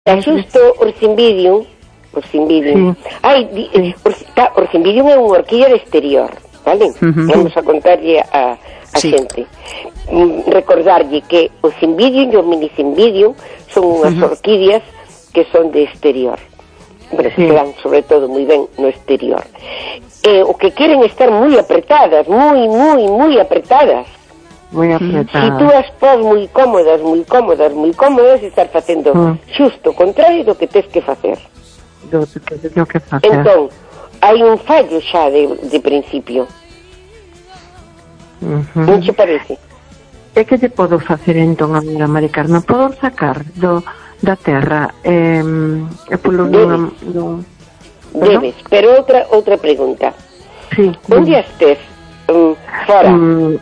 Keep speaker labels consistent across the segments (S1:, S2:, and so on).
S1: xusto Orcimbidium,
S2: Sí.
S1: Orcimbidium é unha orquídea de exterior, vale? Vamos a contarlle a xente. Recordarlle que o Cimbidium e o Minicimbidium son unhas orquídeas que son de exterior. Bueno, que quedan sobre todo moi ben no exterior. O que queren estar moi apretadas, moi apretadas.
S2: Moi apretada.
S1: Si tú as pos moi cómodas, estar facendo xusto o contrario do que tes que facer.
S2: Do que facer.
S1: Entón, hai un fallo xa de principio. Non che parece?
S2: E que te podo facer entón, amiga Mari Carmen? Podo sacar da terra polo
S1: Debes, pero outra pregunta.
S2: Sí.
S1: Onde as tes? Fora?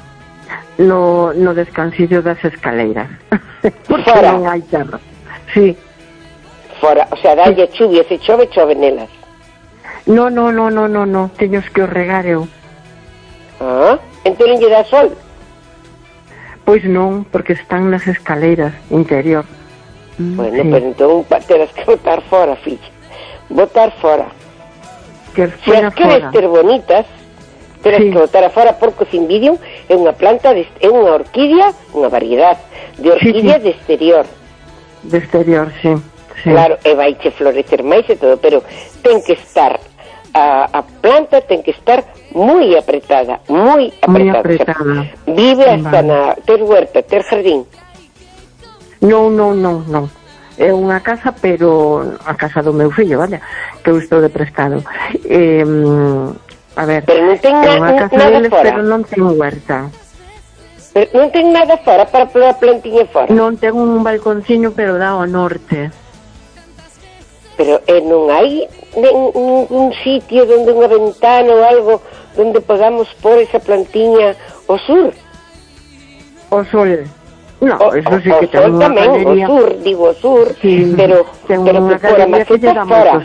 S2: No descansillo das escaleiras. Porque
S1: Fora?
S2: Non hai terra. Sí.
S1: Fora, o sea, dalle chuvia, se chove nelas.
S2: No, teños que o regar eu.
S1: Entón non lle dá sol?
S2: Pois non, porque están nas escaleiras interior.
S1: Bueno, pero entón terás que botar fora, filla. Botar fora. Se as queres ter bonitas, terás que botar afora, porque o Cimbidium é unha planta, é unha orquídea, unha variedade de orquídea de exterior.
S2: De exterior, sí.
S1: Claro, e vai che florecer máis e todo, pero ten que estar a planta ten que estar moi apretada, moi apretada. O sea, vive hasta na ter huerta, ter jardín.
S2: Non. É unha casa, pero a casa do meu fillo, vale? Que eu estou de prestado. A ver,
S1: pero non ten nada fora.
S2: Pero non ten huerta.
S1: Pero non ten nada fora para poner a plantiña fora.
S2: Non ten un balconciño, pero dá ao norte.
S1: Pero non hai un sitio donde unha ventana ou algo donde podamos pôr esa plantiña ao sur?
S2: O sol. No, eso sí que ten unha
S1: tamén,
S2: galería.
S1: O sur, sí, pero que por a maceta fora.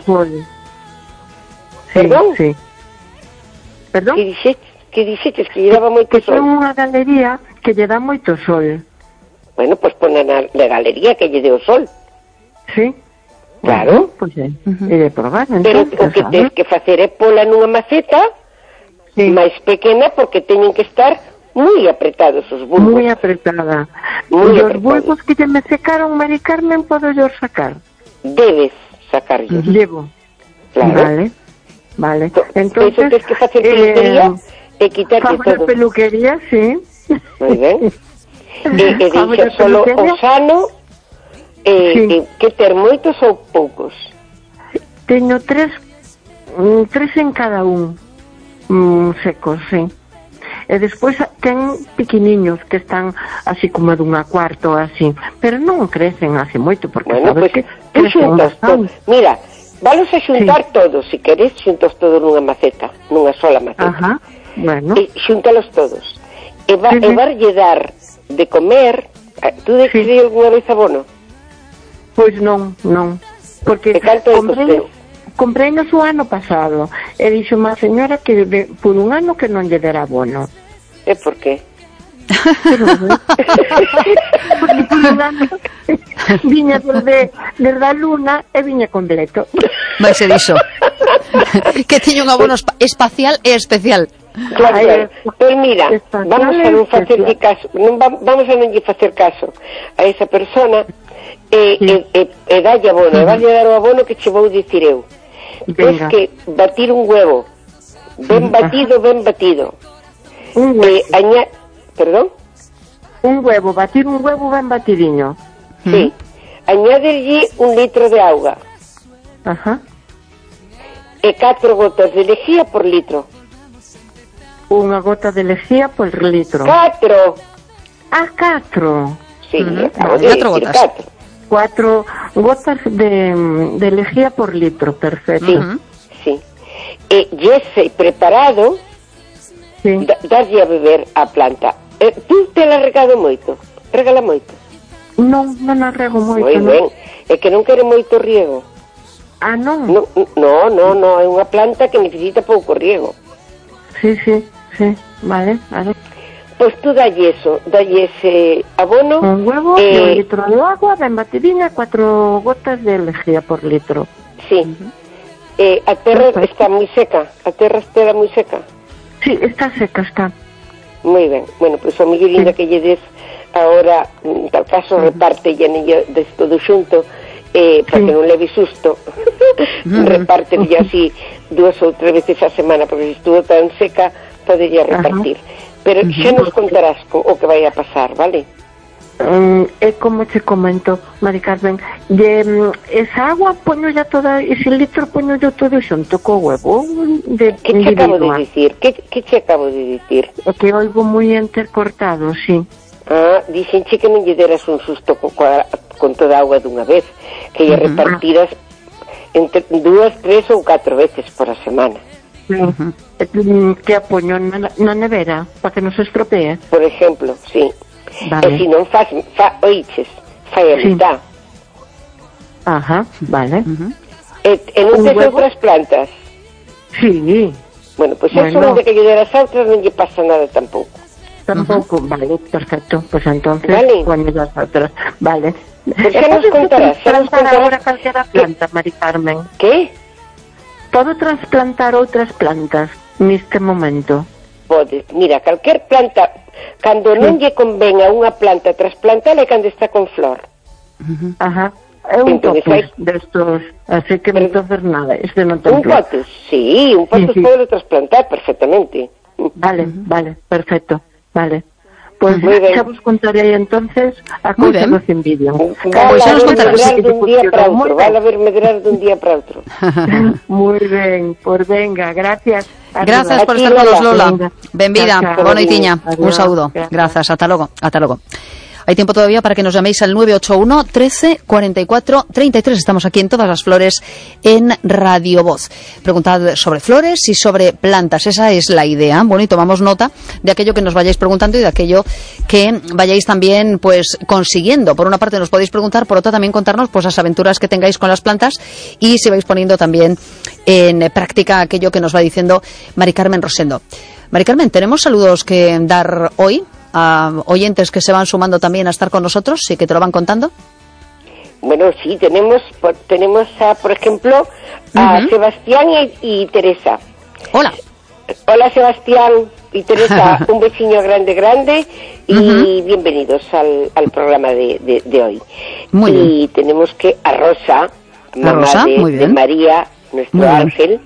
S1: Perdón?
S2: Sí. Perdón?
S1: Que dixetes que lle daba moito sol?
S2: Que ten unha galería que lle dá moito sol.
S1: Bueno, pois pon na galería que lle dé o sol.
S2: Sí.
S1: Claro.
S2: Pois é de probar,
S1: pero o que tens que facer é pola nunha maceta máis pequena, porque teñen que estar moi apretados os bulbos.
S2: Moi apretada. E os bulbos que lle me secaron, Mari Carmen, podo yo sacar?
S1: Debes sacarlos.
S2: Llevo.
S1: Claro.
S2: Vale. Entonces,
S1: eso tens que facer peluquería e quitarte todo.
S2: Peluquería, sí.
S1: Moi ben. E deixar solo o sano, que ter moitos ou poucos?
S2: Teño tres en cada un, secos, sí. E despois ten pequeniños que están así como dunha cuarta ou así, pero non crecen así moito, porque sabes que
S1: xuntas todos. Mira, valos a xuntar todos, se queres, xuntos todos nunha maceta, nunha sola maceta.
S2: Bueno.
S1: E xúntalos todos. E varlle dar de comer. Tú deixei alguna vez abono?
S2: Pois non, porque comprei no o ano pasado e dixo má señora que por un ano que non lle dera abono.
S1: E por qué?
S2: Porque por un ano viña desde a luna e viña completo.
S3: Vai ser iso. Que tiña un abono espacial e especial.
S1: Claro. Pero mira, vamos a non facerlle caso, vamos a non lle facer caso a esa persona e dalle abono, e valle dar o abono que che vou dicir eu. Tens que batir un huevo ben batido.
S2: Un huevo.
S1: Perdón?
S2: Batir un huevo ben batidiño.
S1: Sí. Añáderlle 1 litro de auga. E 4 gotas de lejía por litro.
S2: Unha gota de lejía por litro.
S1: 4.
S2: 4.
S1: Sí,
S3: 4 gotas.
S2: 4 gotas de lejía por litro, perfecto.
S1: Sí. E ese preparado, darlle a beber a planta. Tú te la regado moito? Regala moito?
S2: Non a rego moito.
S1: Moi ben, é que non quere moito riego.
S2: Non?
S1: No, é unha planta que necesita pouco riego.
S2: Sí, vale.
S1: Pues tú dalle eso, dalle ese abono.
S2: Un huevo y 1 litro de agua, ben batidinha, 4 gotas de lejía por litro.
S1: Sí. A terra está moi seca, a terra está moi seca.
S2: Sí, está seca, está.
S1: Moi ben, bueno, pois a mellor ainda que lle des ahora, en tal caso, reparte ya des todo xunto, para que non leve susto, reparte ya así 2 ou 3 veces a semana, porque se estuvo tan seca, podería repartir. Pero xa nos contarás o que vai a pasar, vale?
S2: É como te comento, Mari Carmen, esa agua poño ya toda, ese litro poño yo todo xunto co huevo.
S1: Que te acabo de dicir? Que te acabo de dicir?
S2: É que oigo moi entrecortado, sí.
S1: Dixenche que non lle deras un susto con toda a agua dunha vez, que lle repartiras entre 2, 3 ou 4 veces por a semana.
S2: Que apoño na nevera para que non se estropee.
S1: Por exemplo, sí.
S2: Vale.
S1: E se non oiches, fai a mitad.
S2: Ajá, vale.
S1: E non tes outras plantas?
S2: Sí.
S1: Bueno, pois eso onde que lle deras outras non lle pasa nada tampouco.
S2: Tampouco, vale, perfecto. Pues entonces,
S1: vale.
S2: poño las outras. Vale.
S1: Pues xa nos contarás.
S2: Ahora calquera planta, Mari Carmen.
S1: Que?
S2: Podo transplantar outras plantas neste momento?
S1: Podes. Mira, calquer planta, cando non lle convén a unha planta trasplantala é cando está con flor.
S2: Ajá. É un potus destos, así que entonces nada, este non ten flor.
S1: Un potus, sí, un potus pode trasplantar perfectamente.
S2: Vale, perfecto, vale. Pues xa vos contaré aí entonces a cousa do Cimbidium.
S1: Pois xa nos contarás dun día para outro, vale a ver medrar dun día para outro.
S2: Moi ben, por venga, gracias.
S3: Gracias por estar con nos, Lola. Benvida, boa noitiña. Un saúdo. Gracias, ata logo. Hay tiempo todavía para que nos llaméis al 981 13 44 33. Estamos aquí en Todas las Flores en Radio Voz. Preguntad sobre flores y sobre plantas. Esa es la idea. Bueno, y tomamos nota de aquello que nos vayáis preguntando y de aquello que vayáis también pues consiguiendo. Por una parte nos podéis preguntar, por otra también contarnos pues las aventuras que tengáis con las plantas y si vais poniendo también en práctica aquello que nos va diciendo Mari Carmen Rosendo. Mari Carmen, ¿tenemos saludos que dar hoy a oyentes que se van sumando también a estar con nosotros y que te lo van contando?
S1: Bueno, sí, tenemos a, por ejemplo, a Sebastián y Teresa.
S3: Hola.
S1: Hola, Sebastián y Teresa, un besiño grande y bienvenidos al programa de hoy.
S3: Muy bien.
S1: Y tenemos que a Rosa, mamá de María, nuestro ángel,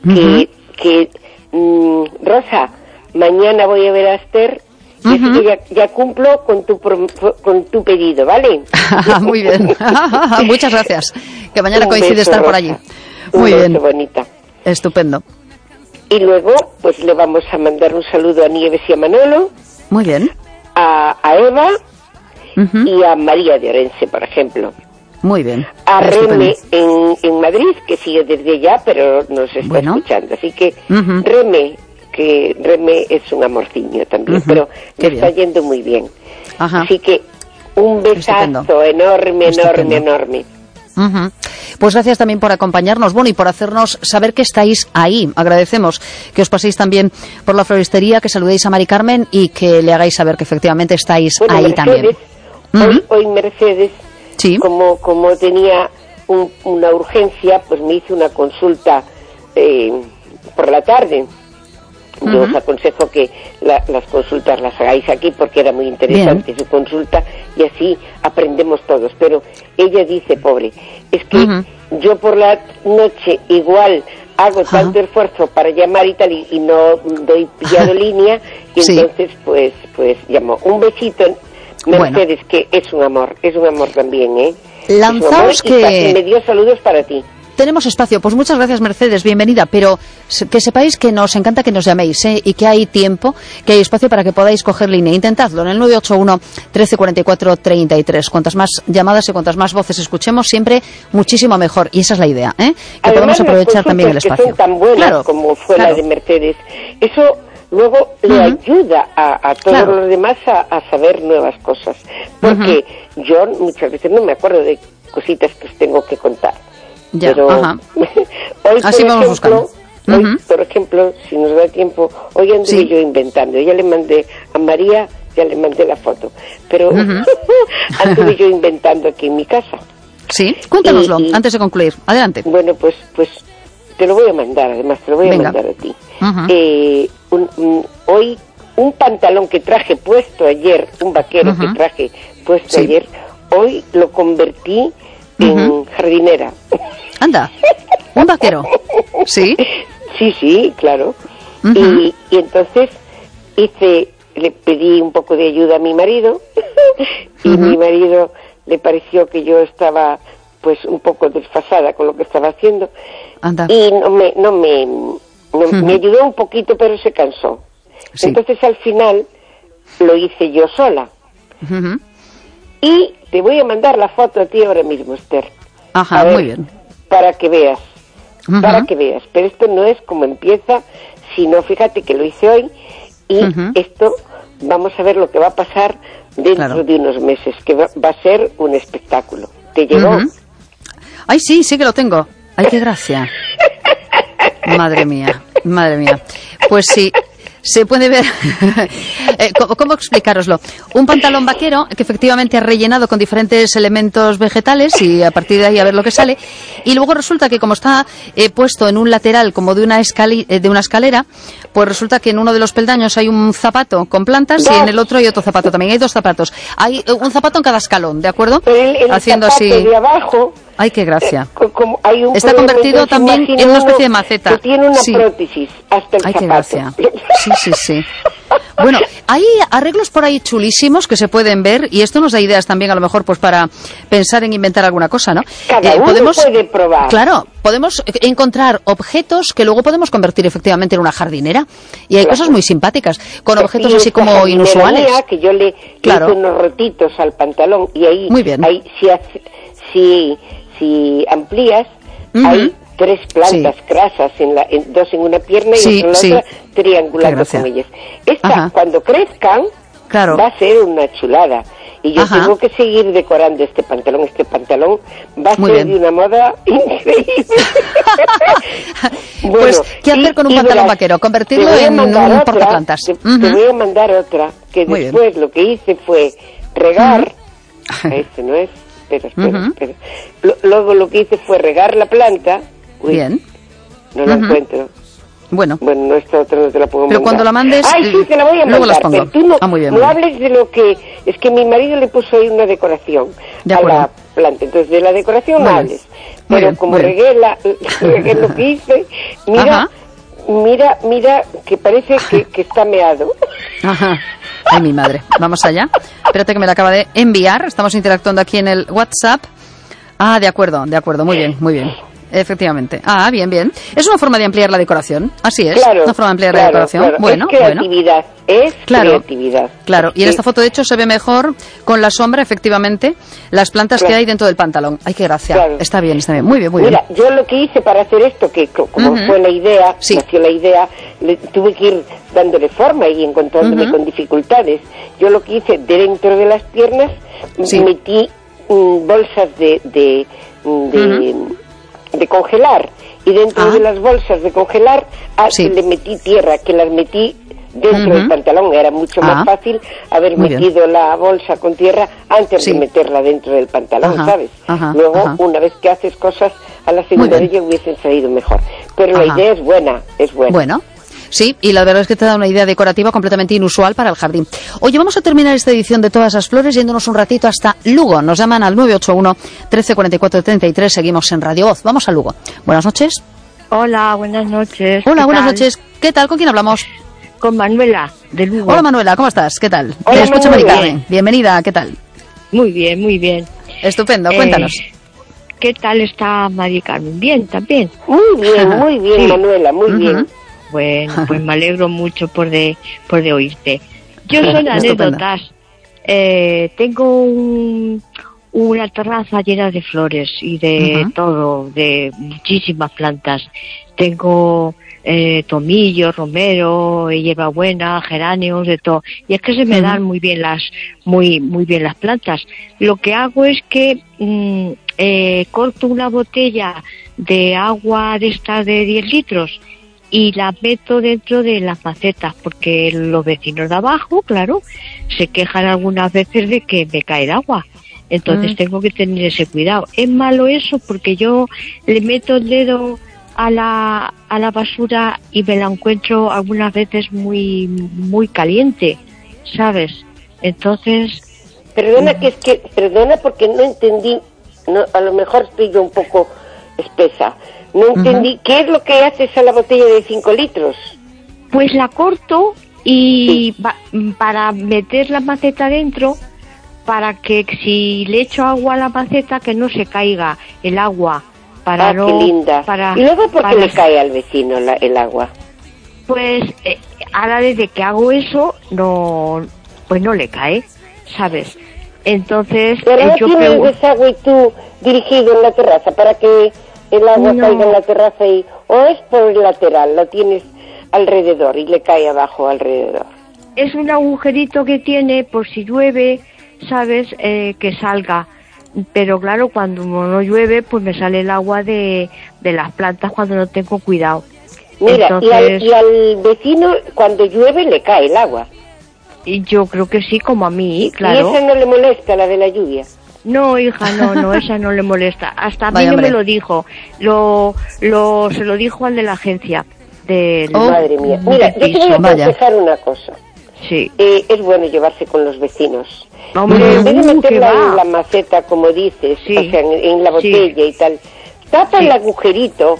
S1: que Rosa, mañana voy a ver a Esther. Y así que ya cumplo con tu pedido, ¿vale?
S3: Muy bien. Muchas gracias. Que mañana coincide estar por allí. Muy bien.
S1: Bonita.
S3: Estupendo.
S1: Y luego, pues le vamos a mandar un saludo a Nieves y a Manolo.
S3: Muy bien.
S1: A Eva y a María de Orense, por ejemplo.
S3: Muy bien.
S1: A Reme en Madrid, que sigue desde allá, pero nos está escuchando. Así que, Reme es un amorciño también, pero le está yendo muy bien. Así que un besazo enorme.
S3: Pues gracias también por acompañarnos, bueno, y por hacernos saber que estáis ahí. Agradecemos que os paséis también por la floristería, que saludéis a Mari Carmen y que le hagáis saber que efectivamente estáis ahí
S1: Mercedes,
S3: también.
S1: Hoy Mercedes, como tenía una urgencia, pues me hizo una consulta por la tarde. Yo os aconsejo que las consultas las hagáis aquí porque era muy interesante su consulta y así aprendemos todos. Pero ella dice, pobre, es que yo por la noche igual hago tanto esfuerzo para llamar y tal y no doy pillado línea y entonces pues llamo. Un besito, Mercedes, que es un amor también, ¿eh?
S3: Lanzaos que...
S1: Y me dio saludos para ti.
S3: Tenemos espacio, pues muchas gracias Mercedes, bienvenida, pero que sepáis que nos encanta que nos llaméis y que hay tiempo, que hay espacio para que podáis coger línea. Intentadlo en el 981 13 44 33. Cuantas más llamadas y cuantas más voces escuchemos, siempre muchísimo mejor. Y esa es la idea, que
S1: además,
S3: podamos aprovechar también el espacio.
S1: Que son tan buenas como fue la de Mercedes. Eso luego le ayuda a todos los demás a saber nuevas cosas. Porque yo muchas veces no me acuerdo de cositas que os tengo que contar.
S3: Ya,
S1: pero hoy,
S3: así
S1: por
S3: vamos
S1: ejemplo,
S3: buscando.
S1: Hoy, por ejemplo, si nos da tiempo, hoy anduve yo inventando. Ya le mandé a María, ya le mandé la foto. Pero anduve yo inventando aquí en mi casa.
S3: Sí, cuéntanoslo antes de concluir. Adelante.
S1: Bueno, pues te lo voy a mandar, además te lo voy a mandar a ti. Hoy un pantalón que traje puesto ayer, un vaquero que traje puesto ayer, hoy lo convertí en jardinera.
S3: Anda, un vaquero. ¿Sí?
S1: Sí, claro. Y entonces le pedí un poco de ayuda a mi marido y mi marido le pareció que yo estaba pues un poco desfasada con lo que estaba haciendo.
S3: Anda.
S1: Y me ayudó un poquito, pero se cansó. Sí. Entonces al final lo hice yo sola. Y te voy a mandar la foto a ti ahora mismo, Esther.
S3: Ajá, ver, muy bien.
S1: Para que veas, pero esto no es como empieza, sino fíjate que lo hice hoy y esto vamos a ver lo que va a pasar dentro de unos meses, que va a ser un espectáculo. ¿Te llegó?
S3: Ay, sí que lo tengo. Ay, qué gracia. Madre mía. Pues sí. Se puede ver, ¿cómo explicároslo? Un pantalón vaquero que efectivamente ha rellenado con diferentes elementos vegetales y a partir de ahí a ver lo que sale. Y luego resulta que como está puesto en un lateral como de una escalera, pues resulta que en uno de los peldaños hay un zapato con plantas y en el otro hay otro zapato también. Hay dos zapatos. Hay un zapato en cada escalón, ¿de acuerdo?
S1: El
S3: haciendo
S1: zapato
S3: así.
S1: De abajo.
S3: Ay, qué gracia.
S1: Está
S3: convertido también en una especie de maceta.
S1: Que tiene una prótesis hasta el zapato.
S3: Ay, qué gracia. Sí. Bueno, hay arreglos por ahí chulísimos que se pueden ver y esto nos da ideas también a lo mejor pues para pensar en inventar alguna cosa, ¿no?
S1: Cada uno puede probar.
S3: Claro, podemos encontrar objetos que luego podemos convertir efectivamente en una jardinera y hay cosas muy simpáticas con objetos así como inusuales.
S1: Que yo le hice unos rotitos al pantalón y ahí,
S3: muy bien.
S1: Ahí si amplías, hay 3 plantas crasas, dos en una pierna y otra en la otra, triangulando con ellas. Esta, cuando crezcan, va a ser una chulada. Y yo tengo que seguir decorando este pantalón. Este pantalón va a ser de una moda increíble.
S3: Bueno, pues, ¿qué hacer con un pantalón vaquero? Convertirlo en un portaplantas.
S1: Te voy a mandar otra, que después lo que hice fue regar, este no es, espera. Luego lo que hice fue regar la planta.
S3: Bien.
S1: No la encuentro.
S3: Bueno,
S1: no, esta otra no te la puedo mandar.
S3: Pero cuando la mandes,
S1: sí, te la voy a
S3: luego
S1: mandar.
S3: las pongo.
S1: Pero tú
S3: muy bien.
S1: No hables de lo que... Es que mi marido le puso ahí una decoración a la planta. Entonces, de la decoración no hables. Pero como regué lo que hice, mira, que parece que está meado.
S3: Ajá. Ay, mi madre. Vamos allá. Espérate que me la acaba de enviar. Estamos interactuando aquí en el WhatsApp. De acuerdo. Muy bien. Efectivamente. Bien. Es una forma de ampliar la decoración. Así es.
S1: Claro,
S3: una forma de ampliar la decoración.
S1: Claro.
S3: Bueno,
S1: es creatividad. Es creatividad.
S3: Claro. Y en esta foto, de hecho, se ve mejor con la sombra, efectivamente, las plantas que hay dentro del pantalón. Ay, qué gracia. Claro. Está bien. Muy bien.
S1: Mira, yo lo que hice para hacer esto, que como fue la idea, nació la idea, tuve que ir dándole forma y encontrándome con dificultades. Yo lo que hice, dentro de las piernas, metí bolsas de congelar, y dentro de las bolsas de congelar le metí tierra, que las metí dentro del pantalón. Era mucho más fácil haber metido la bolsa con tierra antes de meterla dentro del pantalón, ¿sabes? Luego, una vez que haces cosas a la segunda vez, ya hubiesen salido mejor. Pero la idea es buena.
S3: Bueno. Sí, y la verdad es que te da una idea decorativa completamente inusual para el jardín. Oye, vamos a terminar esta edición de Todas las Flores yéndonos un ratito hasta Lugo. Nos llaman al 981 1344 33. Seguimos en Radio Voz. Vamos a Lugo. Buenas noches.
S4: Hola, buenas noches.
S3: Hola, buenas noches. ¿Qué tal? ¿Con quién hablamos?
S4: Con Manuela, de Lugo.
S3: Hola, Manuela, ¿cómo estás? ¿Qué tal?
S1: Hola,
S3: escucha Mari Carmen. Bienvenida, ¿qué tal?
S4: Muy bien.
S3: Estupendo, cuéntanos.
S4: ¿Qué tal está Mari Carmen? Bien, también.
S1: Muy bien, Manuela, muy bien.
S4: Bueno, pues me alegro mucho por de oírte. Yo son anécdotas. Tengo una terraza llena de flores y de todo, de muchísimas plantas. Tengo tomillo, romero, hierbabuena, geranios, de todo. Y es que se me dan muy bien las plantas. Lo que hago es que corto una botella de agua de estas de 10 litros y la meto dentro de las macetas, porque los vecinos de abajo, claro, se quejan algunas veces de que me cae el agua. Entonces tengo que tener ese cuidado. Es malo eso porque yo le meto el dedo a la basura y me la encuentro algunas veces muy caliente, ¿sabes? Entonces...
S1: Perdona porque no entendí, a lo mejor estoy yo un poco espesa. No entendí, ¿qué es lo que haces a la botella de 5 litros?
S4: Pues la corto y para meter la maceta dentro, para que si le echo agua a la maceta que no se caiga el agua. Para no,
S1: qué linda. ¿Y luego por qué le cae al vecino el agua?
S4: Pues ahora desde que hago eso, pues no le cae, ¿sabes? Entonces...
S1: Pero no tienes el desagüe tú dirigido en la terraza para que el agua caiga en la terraza o es por el lateral, lo tienes alrededor y le cae abajo alrededor.
S4: Es un agujerito que tiene por si llueve, ¿sabes? Que salga. Pero claro, cuando no llueve, pues me sale el agua de las plantas cuando no tengo cuidado.
S1: Mira, entonces, y al vecino cuando llueve le cae el agua.
S4: Y yo creo que sí, como a mí, claro.
S1: ¿Y esa no le molesta, la de la lluvia?
S4: No, hija, no, esa no le molesta. Hasta a mí no me lo dijo. Se lo dijo al de la agencia.
S1: Madre mía. Mira, yo te voy a aconsejar una cosa.
S4: Sí.
S1: Es bueno llevarse con los vecinos.
S4: Hombre,
S1: en vez de meterla en la maceta, como dices, o sea, en la botella y tal, tapas el agujerito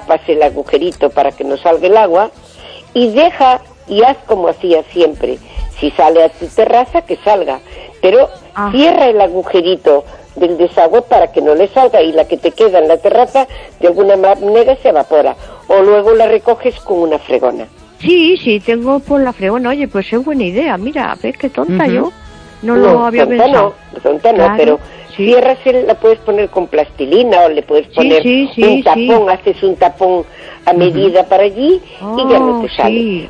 S1: para que no salga el agua y haz como hacías siempre. Si sale a tu terraza, que salga, pero cierra el agujerito del desagüe para que no le salga y la que te queda en la terraza de alguna manera se evapora o luego la recoges con una fregona.
S4: Sí, tengo por la fregona. Oye, pues es buena idea. Mira, ves qué tonta yo. No lo había pensado.
S1: Tonta no, pero cierras, la puedes poner con plastilina o le puedes poner un tapón, haces un a medida para allí y ya no te sale.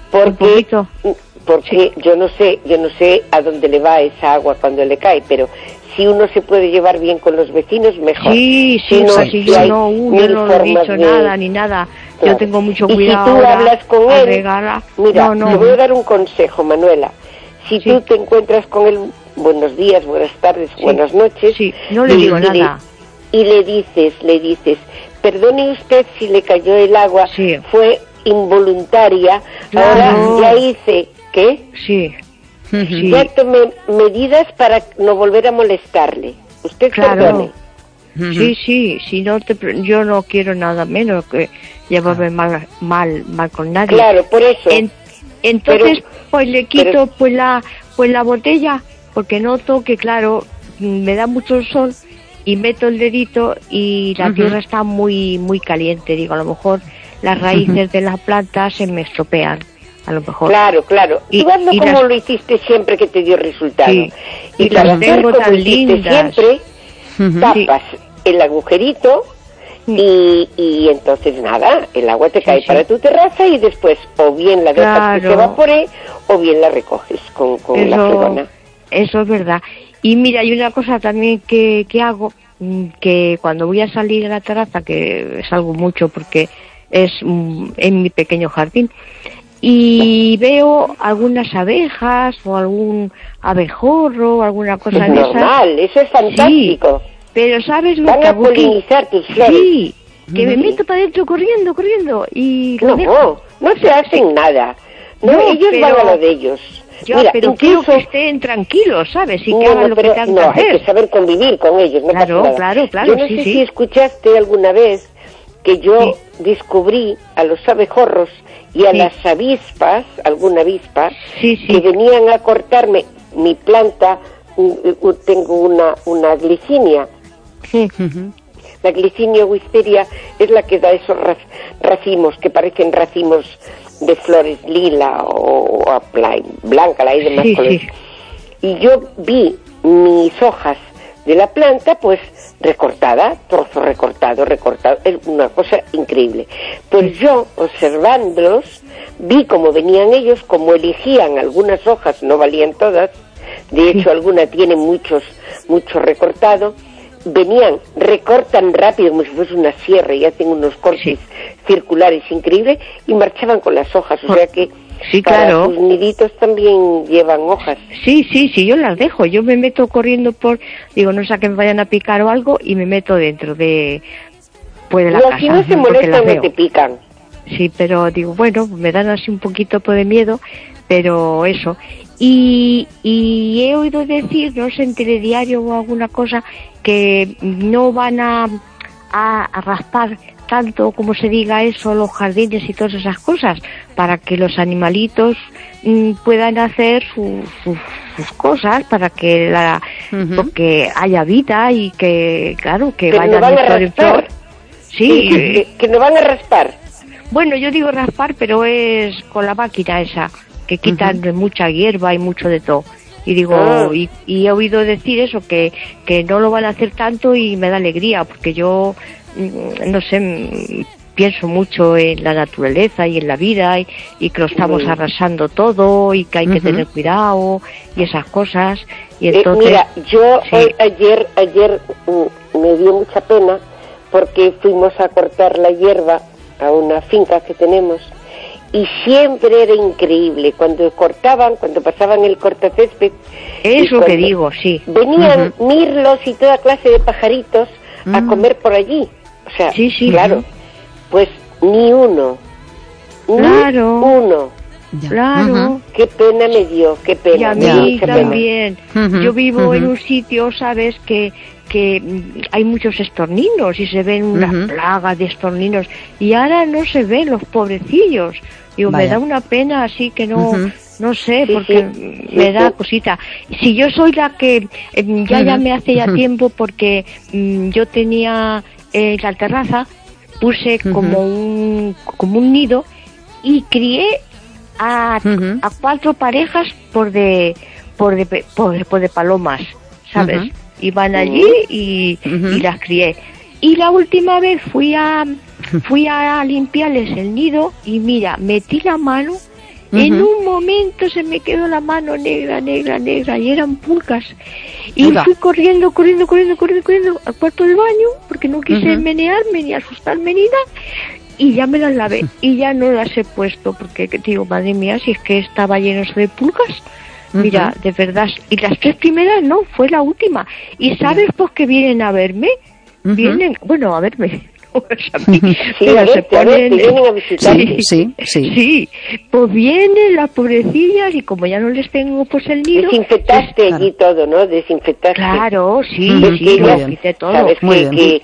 S1: Porque yo no sé a dónde le va esa agua cuando le cae, pero si uno se puede llevar bien con los vecinos, mejor.
S4: Yo no he dicho nada ni nada. Claro. Yo tengo mucho cuidado.
S1: Y si tú hablas con él, mira, te voy a dar un consejo, Manuela. Si tú te encuentras con él, buenos días, buenas tardes, buenas noches.
S4: No le digo nada.
S1: Y le dices, perdone usted si le cayó el agua, fue involuntaria, ahora ya hice, ¿qué? Ya tomé medidas para no volver a molestarle. Usted perdone.
S4: Si no yo no quiero nada menos que llevarme mal con nadie.
S1: Claro, por eso.
S4: Entonces, pues le quito pues la botella, porque noto que, claro, me da mucho el sol y meto el dedito y la tierra está muy caliente. Digo, a lo mejor las raíces de las plantas se me estropean. A lo mejor.
S1: Claro. Y hazlo como lo hiciste siempre que te dio resultado.
S4: Y las tengo tan lindas.
S1: Siempre, tapas el agujerito y entonces nada, el agua te cae para tu terraza y después o bien la dejas que se evapore o bien la recoges con la fregona.
S4: Eso es verdad. Y mira, hay una cosa también que hago, que cuando voy a salir a la terraza, que salgo mucho porque es en mi pequeño jardín, y veo algunas abejas o algún abejorro, alguna cosa de esas.
S1: Normal, eso es fantástico.
S4: Sí, pero ¿sabes lo
S1: Van
S4: que
S1: a
S4: hago?
S1: polinizar tus flores.
S4: Sí, que me meto para adentro corriendo y
S1: no te hacen nada. Ellos van a lo de ellos.
S4: Mira, pero quiero que estén tranquilos, ¿sabes? Y que hagan lo que tengan que hacer.
S1: Hay que saber convivir con ellos, no pasa nada.
S4: Claro,
S1: yo no sé si escuchaste alguna vez que yo descubrí a los abejorros y a las avispas, alguna avispa, que venían a cortarme mi planta. Tengo una glicinia. La glicinia wisteria es la que da esos racimos que parecen racimos de flores lila o blanca, la hay de más colores. Y yo vi mis hojas de la planta pues recortada, trozo recortado, es una cosa increíble. Pues yo, observándolos, vi cómo venían ellos, cómo elegían algunas hojas, no valían todas, de hecho alguna tiene mucho recortado, venían, recortan rápido como si fuese una sierra y hacen unos cortes circulares increíbles y marchaban con las hojas, o sea que para sus niditos también llevan hojas.
S4: Sí, yo las dejo, yo me meto corriendo digo, no sé que me vayan a picar o algo, y me meto dentro de la casa.
S1: Y aquí no se molestan, no te pican.
S4: Sí, pero digo, bueno, me dan así un poquito de miedo, pero eso. Y he oído decir, no sé, en telediario o alguna cosa, que no van a raspar tanto, como se diga eso, los jardines y todas esas cosas, para que los animalitos puedan hacer sus cosas, para que porque haya vida y que, claro, que vayan de flor en flor. Sí.
S1: Que no van a raspar.
S4: Bueno, yo digo raspar, pero es con la máquina esa, que quitan mucha hierba y mucho de todo. Y digo, y he oído decir eso, que no lo van a hacer tanto, y me da alegría, porque yo, no sé, pienso mucho en la naturaleza y en la vida, y que lo estamos arrasando todo, y que hay que tener cuidado, y esas cosas. Y entonces,
S1: mira, yo ayer me dio mucha pena, porque fuimos a cortar la hierba a una finca que tenemos, y siempre era increíble cuando pasaban el cortacésped.
S4: Eso que digo, sí.
S1: Venían mirlos y toda clase de pajaritos a comer por allí. O sea, claro, pues ni uno.
S4: Claro.
S1: Qué pena me dio, qué pena.
S4: Y a mí también. Yo vivo en un sitio, ¿sabes?, que hay muchos estorninos, y se ven una plaga de estorninos, y ahora no se ven los pobrecillos. Digo, me da una pena así que no sé, porque me da cosita. Si yo soy la que ya llamé hace ya tiempo, porque yo tenía la terraza, puse como un nido, y crié a 4 parejas por de palomas, ¿sabes? Iban allí y las crié. Y la última vez fui a limpiarles el nido, y mira, metí la mano, en un momento se me quedó la mano negra, y eran pulgas. Y fui corriendo al cuarto del baño, porque no quise menearme ni asustarme ni nada, y ya me las lavé, y ya no las he puesto, porque digo, madre mía, si es que estaba lleno de pulgas. Mira, de verdad, y las 3 primeras no, fue la última. ¿Y sabes por qué vienen a verme? Vienen, bueno, a verme.
S1: Vienen a visitarte.
S4: Sí, pues vienen las pobrecillas, y como ya no les tengo pues el nido.
S1: Desinfectaste allí todo, ¿no? Desinfectaste.
S4: Claro, sí,
S1: lo quité todo. Sabes que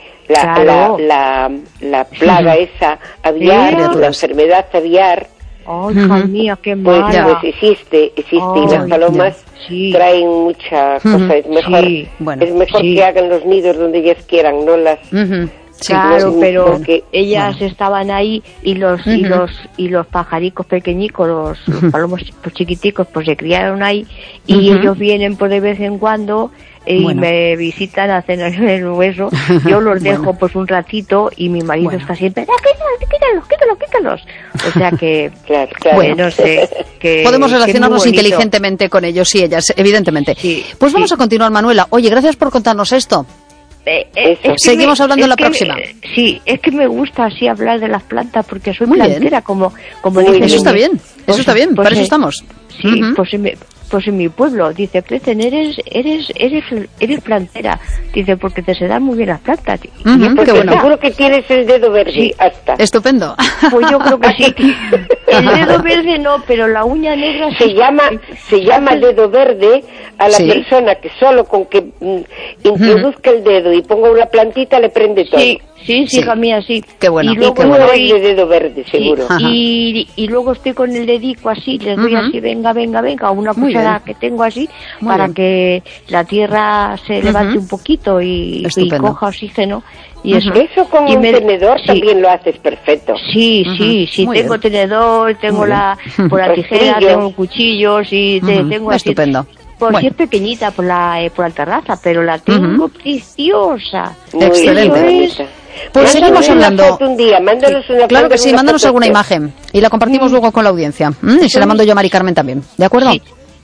S1: la plaga esa aviar, la enfermedad aviar.
S4: Oh, hija mía, qué mala.
S1: Pues existe, y las palomas traen mucha cosa. Es mejor que hagan los nidos donde ellas quieran, no las...
S4: Claro, pero ellas estaban ahí, y los pajaricos pequeñicos, los palomos pues, chiquiticos, pues se criaron ahí, y ellos vienen por de vez en cuando, y me visitan, hacen el hueso. Yo los dejo pues un ratito, y mi marido está siempre, quítalos. O sea que, no sé.
S3: Podemos relacionarnos inteligentemente con ellos y ellas, evidentemente. Pues vamos a continuar, Manuela. Oye, gracias por contarnos esto. Seguimos hablando en la próxima.
S4: Sí, es que me gusta así hablar de las plantas, porque soy plantera, como dicen.
S3: Eso está bien, para eso estamos.
S4: Sí, pues en mi pueblo, dice, Crecen, eres plantera. Dice, porque te se dan muy bien las plantas.
S1: Qué bueno. Seguro que tienes el dedo verde. Hasta.
S3: Estupendo.
S4: Pues yo creo que sí. El dedo verde no, pero la uña negra
S1: se llama dedo verde a la persona que solo con que introduzca el dedo y ponga una plantita le prende todo.
S4: Sí, hija mía, sí.
S3: Qué bueno.
S1: Y luego estoy de dedo verde, seguro.
S4: Y luego estoy con el dedico así, les doy así, venga, una cuchara que tengo así, para que la tierra se levante un poquito y coja oxígeno. Y
S1: eso con un tenedor también lo haces perfecto.
S4: Sí, tengo tenedor, tengo la tijera, tengo cuchillos, y tengo así.
S3: Estupendo.
S4: Por si es pequeñita por la terraza, pero la tengo preciosa.
S3: Excelente. Pues seguimos hablando. Claro que sí, mándanos alguna imagen y la compartimos luego con la audiencia. Y se la mando yo a Mari Carmen también, ¿de acuerdo?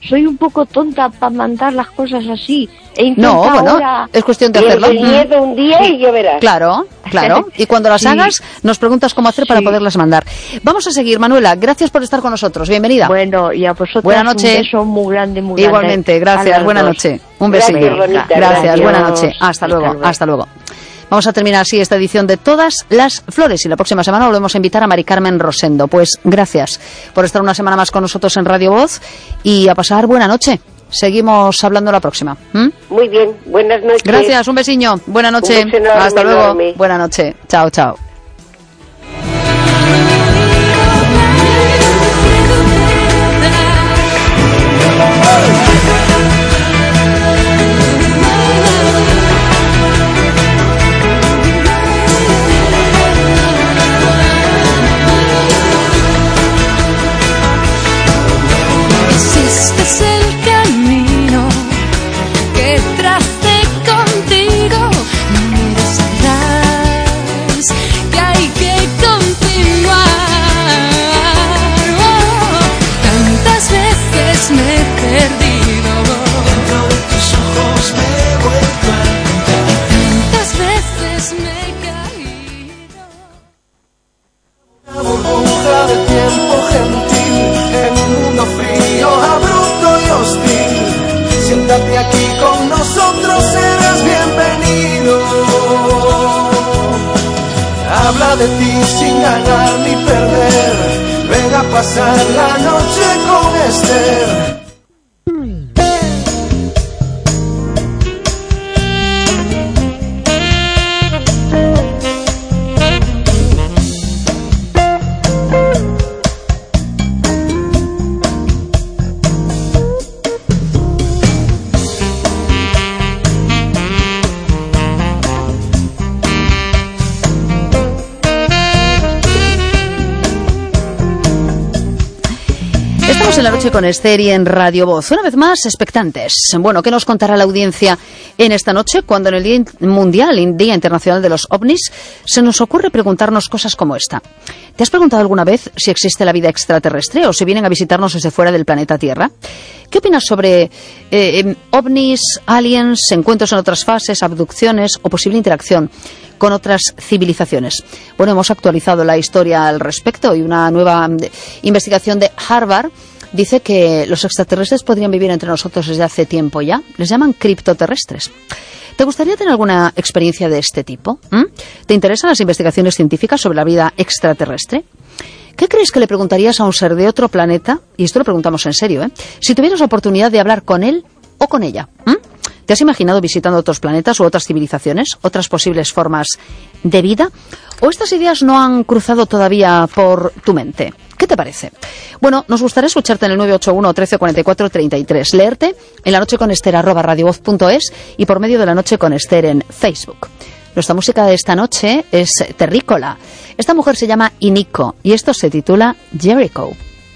S4: soy un poco tonta para mandar las cosas así.
S3: No, bueno, ahora... es cuestión de hacerlo.
S1: Miedo un día y ya verás.
S3: Claro. Y cuando las hagas, nos preguntas cómo hacer para poderlas mandar. Vamos a seguir, Manuela. Gracias por estar con nosotros. Bienvenida.
S4: Bueno, y a vosotros
S3: buena noche.
S4: un beso muy grande, muy
S3: grande. Igualmente, gracias. Buena noche. Un besillo. Gracias. Buena noche. Hasta luego. Vamos a terminar así esta edición de Todas las Flores y la próxima semana volvemos a invitar a Mari Carmen Rosendo. Pues gracias por estar una semana más con nosotros en Radio Voz y a pasar buena noche. Seguimos hablando la próxima.
S1: Muy bien, buenas noches.
S3: Gracias, un besiño. Buena noche. Hasta luego. Enorme. Buena noche. Chao, chao.
S5: Aquí con nosotros serás bienvenido. Habla de ti sin ganar ni perder. Ven a pasar la noche con Esther.
S3: En la noche con Esther y en Radio Voz, una vez más expectantes. Bueno, ¿qué nos contará la audiencia en esta noche cuando en el Día Mundial, Día Internacional de los OVNIs, se nos ocurre preguntarnos cosas como esta? ¿Te has preguntado alguna vez si existe la vida extraterrestre o si vienen a visitarnos desde fuera del planeta Tierra? ¿Qué opinas sobre OVNIs, aliens, encuentros en otras fases, abducciones o posible interacción con otras civilizaciones? Bueno, hemos actualizado la historia al respecto y una nueva investigación de Harvard dice que los extraterrestres podrían vivir entre nosotros desde hace tiempo ya. Les llaman criptoterrestres. ¿Te gustaría tener alguna experiencia de este tipo? ¿Te interesan las investigaciones científicas sobre la vida extraterrestre? ¿Qué crees que le preguntarías a un ser de otro planeta? Y esto lo preguntamos en serio, si tuvieras la oportunidad de hablar con él o con ella. ¿Te has imaginado visitando otros planetas u otras civilizaciones? ¿Otras posibles formas de vida? ¿O estas ideas no han cruzado todavía por tu mente? ¿Qué te parece? Bueno, nos gustaría escucharte en el 981 1344 33, leerte en la noche con Esther @radiovoz.es y por medio de la noche con Esther en Facebook. Nuestra música de esta noche es terrícola. Esta mujer se llama Iniko y esto se titula Jericho.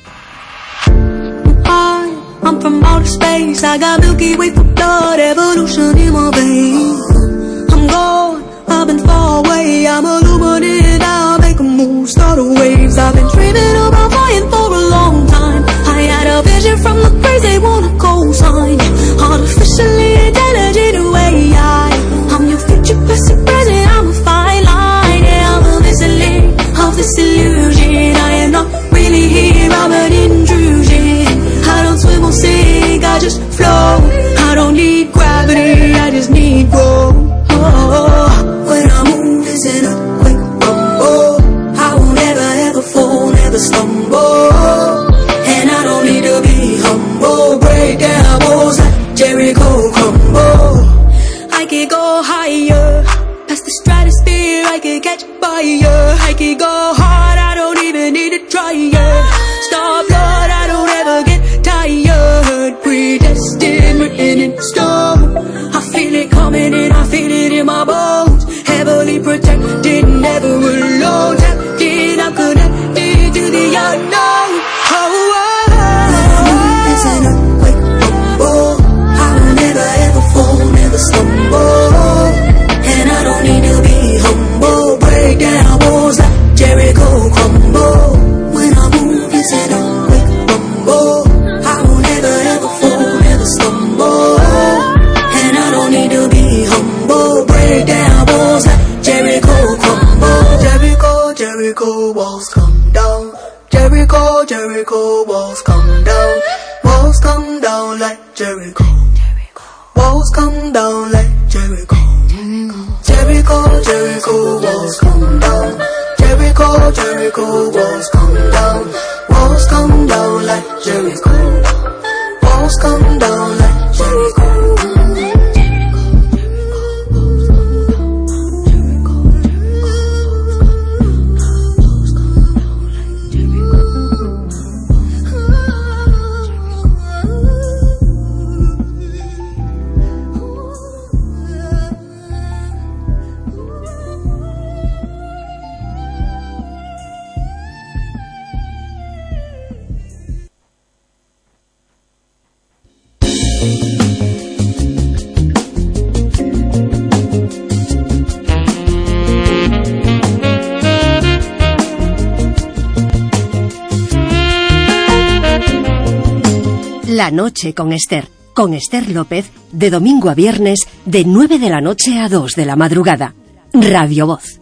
S6: I'm from outer space, I got Milky Way for blood, evolution in my veins. I'm gone, I've been far away, I'm illuminated, I'll make a move, start the waves. I've been dreaming about flying for a long time. I had a vision from the crazy, wanna co-sign. Artificially intelligent way, I'm your future, present, I'm a fine line. Yeah, I'm a missing link of this illusion. I am not really here, I'm an intrusion. I don't swim or sink, I just float. I don't need gravity, I just need roll. When I move, it's an earthquake rumble. I won't ever fall, never stumble. And I don't need to be humble. Break down walls like Jericho crumble. I could go higher, past the stratosphere, I could catch fire. I could go hard, I don't even need to try it. Star blood, I don't ever get tired. Predestined, written in stone. I feel it coming in, I feel it in my bones. Heavily protected, never alone. Tapped in, I'm connected to the unknown. It's an earthquake rumble. I will never ever fall, never stumble. And I don't need to be humble. Break down walls like Jericho. Jericho walls come down. Jericho, Jericho walls come down. Walls come down like Jericho. Walls come down like Jericho. Jericho, Jericho walls come down. Jericho, Jericho walls come down. Walls come down like Jericho. Walls come down like Jericho.
S7: La noche con Esther López, de domingo a viernes, de 9 de la noche a 2 de la madrugada. Radio Voz.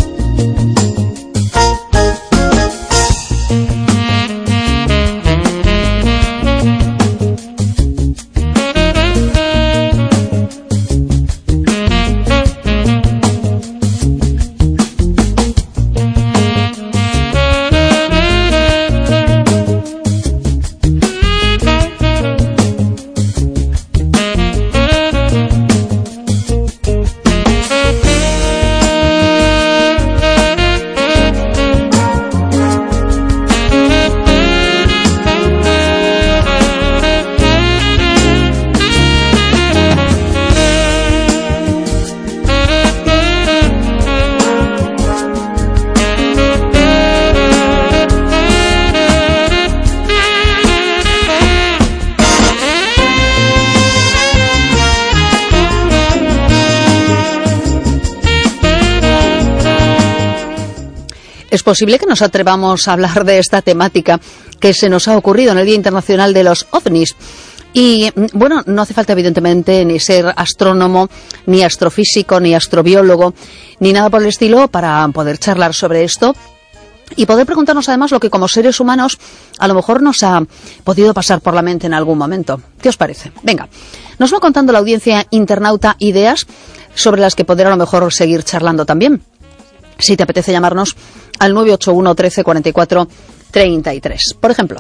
S3: Es posible que nos atrevamos a hablar de esta temática que se nos ha ocurrido en el Día Internacional de los OVNIs. Y, bueno, no hace falta, evidentemente, ni ser astrónomo, ni astrofísico, ni astrobiólogo, ni nada por el estilo para poder charlar sobre esto y poder preguntarnos, además, lo que como seres humanos a lo mejor nos ha podido pasar por la mente en algún momento. ¿Qué os parece? Venga, nos va contando la audiencia internauta ideas sobre las que poder a lo mejor seguir charlando también. Si te apetece llamarnos al 981 13 44 33. Por ejemplo,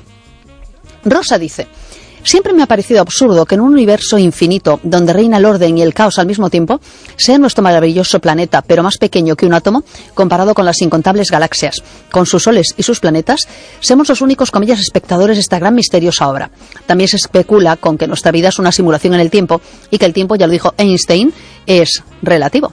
S3: Rosa dice: siempre me ha parecido absurdo que en un universo infinito donde reina el orden y el caos al mismo tiempo, sea nuestro maravilloso planeta, pero más pequeño que un átomo, comparado con las incontables galaxias, con sus soles y sus planetas, seamos los únicos, comillas, espectadores de esta gran misteriosa obra. También se especula con que nuestra vida es una simulación en el tiempo y que el tiempo, ya lo dijo Einstein, es relativo.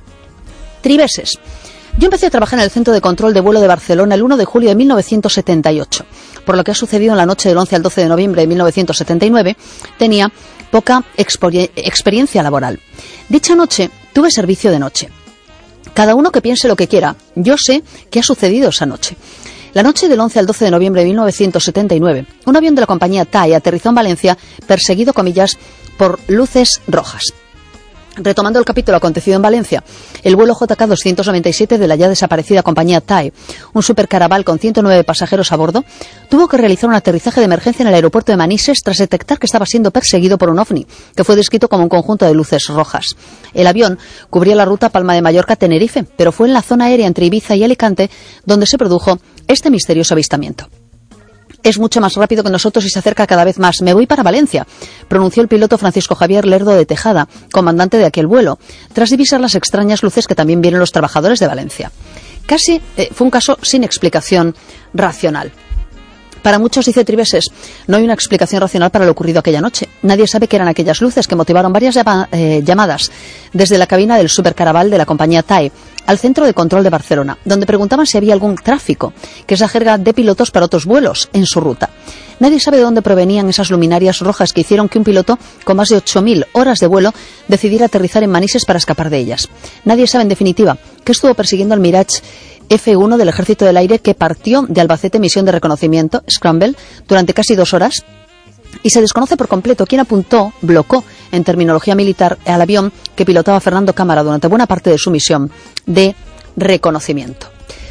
S3: Triveses: yo empecé a trabajar en el Centro de Control de Vuelo de Barcelona el 1 de julio de 1978. Por lo que ha sucedido en la noche del 11 al 12 de noviembre de 1979, tenía poca experiencia laboral. Dicha noche tuve servicio de noche. Cada uno que piense lo que quiera, yo sé qué ha sucedido esa noche. La noche del 11 al 12 de noviembre de 1979, un avión de la compañía TAI aterrizó en Valencia, perseguido, comillas, por luces rojas. Retomando el capítulo acontecido en Valencia, el vuelo JK-297 de la ya desaparecida compañía TAI, un supercaraval con 109 pasajeros a bordo, tuvo que realizar un aterrizaje de emergencia en el aeropuerto de Manises tras detectar que estaba siendo perseguido por un ovni, que fue descrito como un conjunto de luces rojas. El avión cubría la ruta Palma de Mallorca-Tenerife, pero fue en la zona aérea entre Ibiza y Alicante donde se produjo este misterioso avistamiento. Es mucho más rápido que nosotros y se acerca cada vez más. Me voy para Valencia, pronunció el piloto Francisco Javier Lerdo de Tejada, comandante de aquel vuelo, tras divisar las extrañas luces que también vieron los trabajadores de Valencia. Casi fue un caso sin explicación racional. Para muchos, dice Triveses, no hay una explicación racional para lo ocurrido aquella noche. Nadie sabe qué eran aquellas luces que motivaron varias llamadas desde la cabina del supercaraval de la compañía TAI al Centro de Control de Barcelona, donde preguntaban si había algún tráfico, que es la jerga de pilotos para otros vuelos, en su ruta. Nadie sabe de dónde provenían esas luminarias rojas que hicieron que un piloto con más de 8.000 horas de vuelo decidiera aterrizar en Manises para escapar de ellas. Nadie sabe, en definitiva, qué estuvo persiguiendo el Mirage F1 del Ejército del Aire, que partió de Albacete misión de reconocimiento, Scramble, durante casi 2 horas, y se desconoce por completo quién bloqueó en terminología militar al avión que pilotaba Fernando Cámara durante buena parte de su misión de reconocimiento.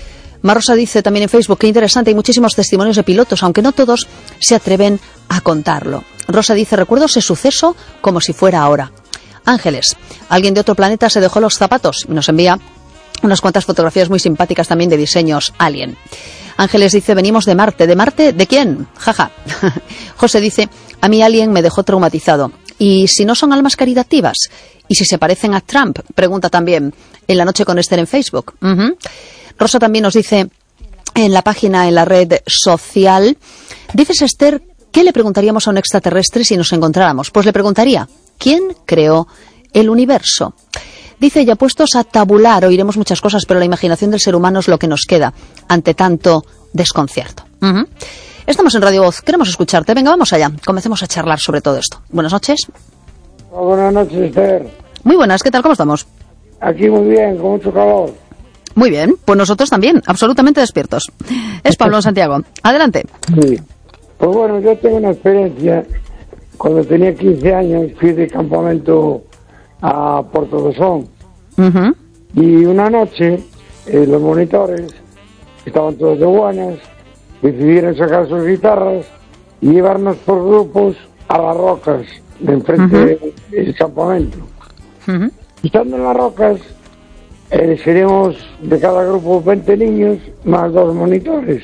S3: Marosa dice también en Facebook, qué interesante, hay muchísimos testimonios de pilotos, aunque no todos se atreven a contarlo. Rosa dice, recuerdo ese suceso como si fuera ahora. Ángeles, alguien de otro planeta se dejó los zapatos y nos envía unas cuantas fotografías muy simpáticas también de diseños alien. Ángeles dice, venimos de Marte. ¿De Marte? ¿De quién? Jaja. José dice, a mí Alien me dejó traumatizado. ¿Y si no son almas caritativas? ¿Y si se parecen a Trump? Pregunta también en La Noche con Esther en Facebook. Rosa también nos dice en la página, en la red social, dices, Esther, ¿qué le preguntaríamos a un extraterrestre si nos encontráramos? Pues le preguntaría, ¿quién creó el universo? Dice, ya puestos a tabular, oiremos muchas cosas, pero la imaginación del ser humano es lo que nos queda ante tanto desconcierto. Estamos en Radio Voz, queremos escucharte. Venga, vamos allá, comencemos a charlar sobre todo esto. Buenas noches.
S8: Buenas noches, Esther.
S3: Muy buenas, ¿qué tal? ¿Cómo estamos?
S8: Aquí muy bien, con mucho calor.
S3: Muy bien, pues nosotros también, absolutamente despiertos. Es Pablo en Santiago. Adelante.
S8: Sí. Pues bueno, yo tengo una experiencia. Cuando tenía 15 años fui de campamento a Puerto de Son. Y una noche los monitores estaban todos de buenas, decidieron sacar sus guitarras y llevarnos por grupos a las rocas de enfrente del campamento. Estando en las rocas seríamos de cada grupo 20 niños más 2 monitores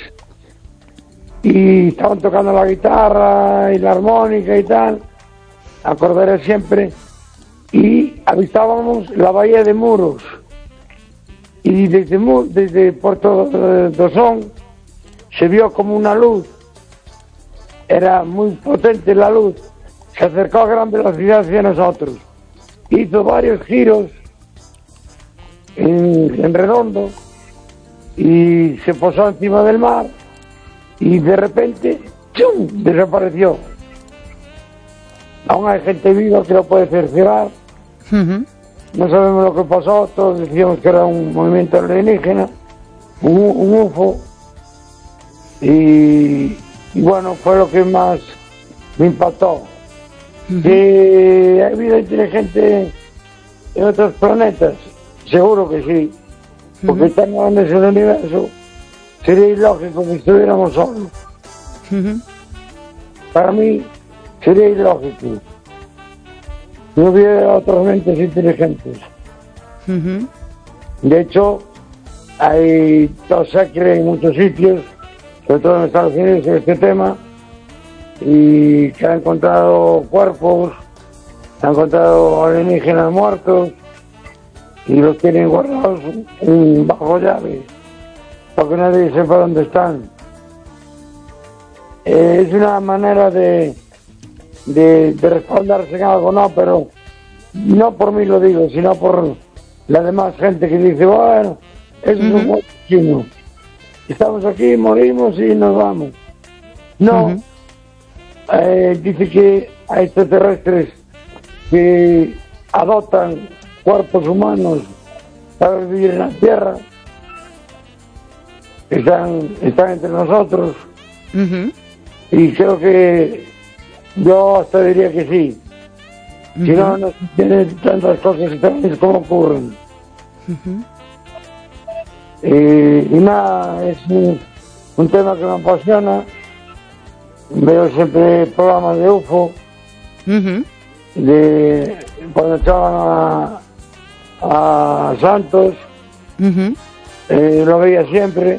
S8: y estaban tocando la guitarra y la armónica y tal, acordaré siempre, y avistábamos la bahía de Muros y desde Puerto Dosón se vio como una luz, era muy potente la luz, se acercó a gran velocidad hacia nosotros, hizo varios giros en redondo y se posó encima del mar y de repente ¡chum!, desapareció. Aún hay gente viva que lo puede cerciorar. No sabemos lo que pasó, todos decíamos que era un movimiento alienígena, un UFO, y bueno, fue lo que más me impactó. ¿Que hay vida inteligente en otros planetas? Seguro que sí, porque tan grande es el universo, sería ilógico que estuviéramos solos. Para mí sería ilógico. No hubiera otras mentes inteligentes. De hecho, se cree en muchos sitios, sobre todo en Estados Unidos, en este tema, y que han encontrado cuerpos, han encontrado alienígenas muertos y los tienen guardados bajo llave para que nadie sepa dónde están. Es una manera de respaldarse en algo, no, pero no por mí lo digo, sino por la demás gente que dice, bueno, eso es un muerto chino, estamos aquí, morimos y nos vamos. No, dice que hay extraterrestres que adoptan cuerpos humanos para vivir en la Tierra, están entre nosotros, y creo que yo hasta diría que sí. Si no, no tiene tantas cosas extrañas como ocurren. Y nada, es un tema que me apasiona. Veo siempre programas de UFO, de cuando echaban a Santos, lo veía siempre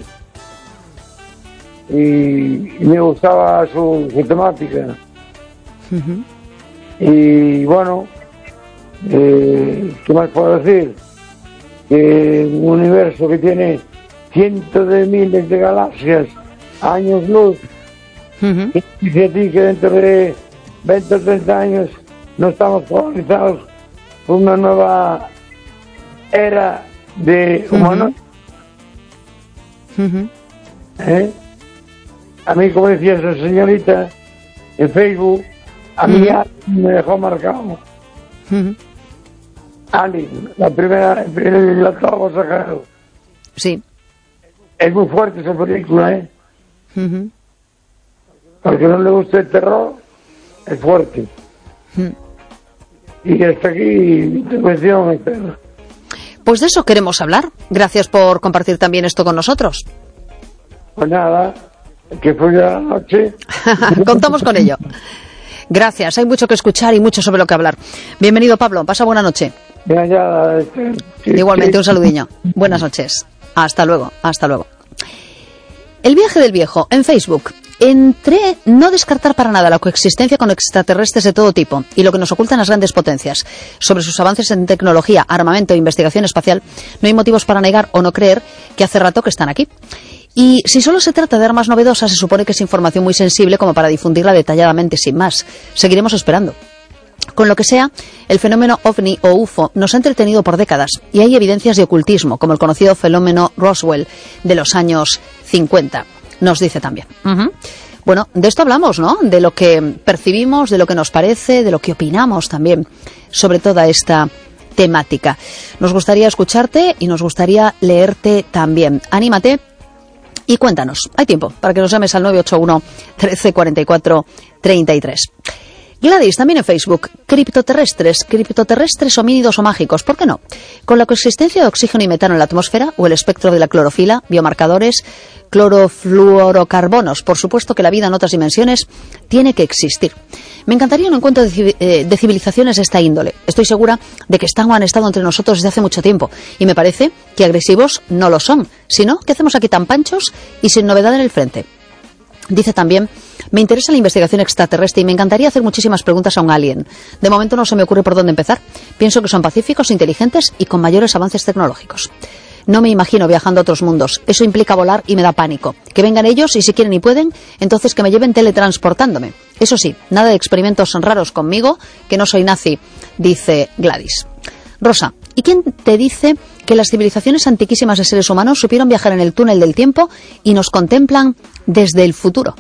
S8: y me gustaba su temática. Y bueno, ¿qué más puedo decir? Que un universo que tiene cientos de miles de galaxias, años luz, dice a ti que dentro de 20 o 30 años no estamos colonizados por una nueva era de humanos. A mí, como decía esa señorita en Facebook, a mí me dejó marcado. Alien, la primera, el octavo sagrado.
S3: Sí.
S8: Es muy fuerte esa película, Porque no le gusta el terror, es fuerte. Y hasta aquí mi intervención, espero.
S3: Pues de eso queremos hablar. Gracias por compartir también esto con nosotros.
S8: Pues nada, que fue la noche.
S3: Contamos con ello. Gracias, hay mucho que escuchar y mucho sobre lo que hablar. Bienvenido, Pablo, pasa buena noche. Igualmente, un saludiño. Buenas noches. Hasta luego, hasta luego. El viaje del viejo en Facebook. Entre no descartar para nada la coexistencia con extraterrestres de todo tipo y lo que nos ocultan las grandes potencias sobre sus avances en tecnología, armamento e investigación espacial, no hay motivos para negar o no creer que hace rato que están aquí. Y si solo se trata de armas novedosas, se supone que es información muy sensible como para difundirla detalladamente sin más. Seguiremos esperando. Con lo que sea, el fenómeno OVNI o UFO nos ha entretenido por décadas y hay evidencias de ocultismo, como el conocido fenómeno Roswell de los años 50. Nos dice también. Bueno, de esto hablamos, ¿no? De lo que percibimos, de lo que nos parece, de lo que opinamos también sobre toda esta temática. Nos gustaría escucharte y nos gustaría leerte también. Anímate y cuéntanos. Hay tiempo para que nos llames al 981 13 44 33. Gladys, también en Facebook. Criptoterrestres, homínidos o mágicos, ¿por qué no? Con la coexistencia de oxígeno y metano en la atmósfera o el espectro de la clorofila, biomarcadores, clorofluorocarbonos. Por supuesto que la vida en otras dimensiones tiene que existir. Me encantaría un encuentro de civilizaciones de esta índole. Estoy segura de que están o han estado entre nosotros desde hace mucho tiempo y me parece que agresivos no lo son, sino que hacemos aquí tan panchos y sin novedad en el frente. Dice también, me interesa la investigación extraterrestre y me encantaría hacer muchísimas preguntas a un alien. De momento no se me ocurre por dónde empezar. Pienso que son pacíficos, inteligentes y con mayores avances tecnológicos. No me imagino viajando a otros mundos. Eso implica volar y me da pánico. Que vengan ellos y si quieren y pueden, entonces que me lleven teletransportándome. Eso sí, nada de experimentos raros conmigo, que no soy nazi, dice Gladys. Rosa, ¿y quién te dice que las civilizaciones antiquísimas de seres humanos supieron viajar en el túnel del tiempo y nos contemplan desde el futuro?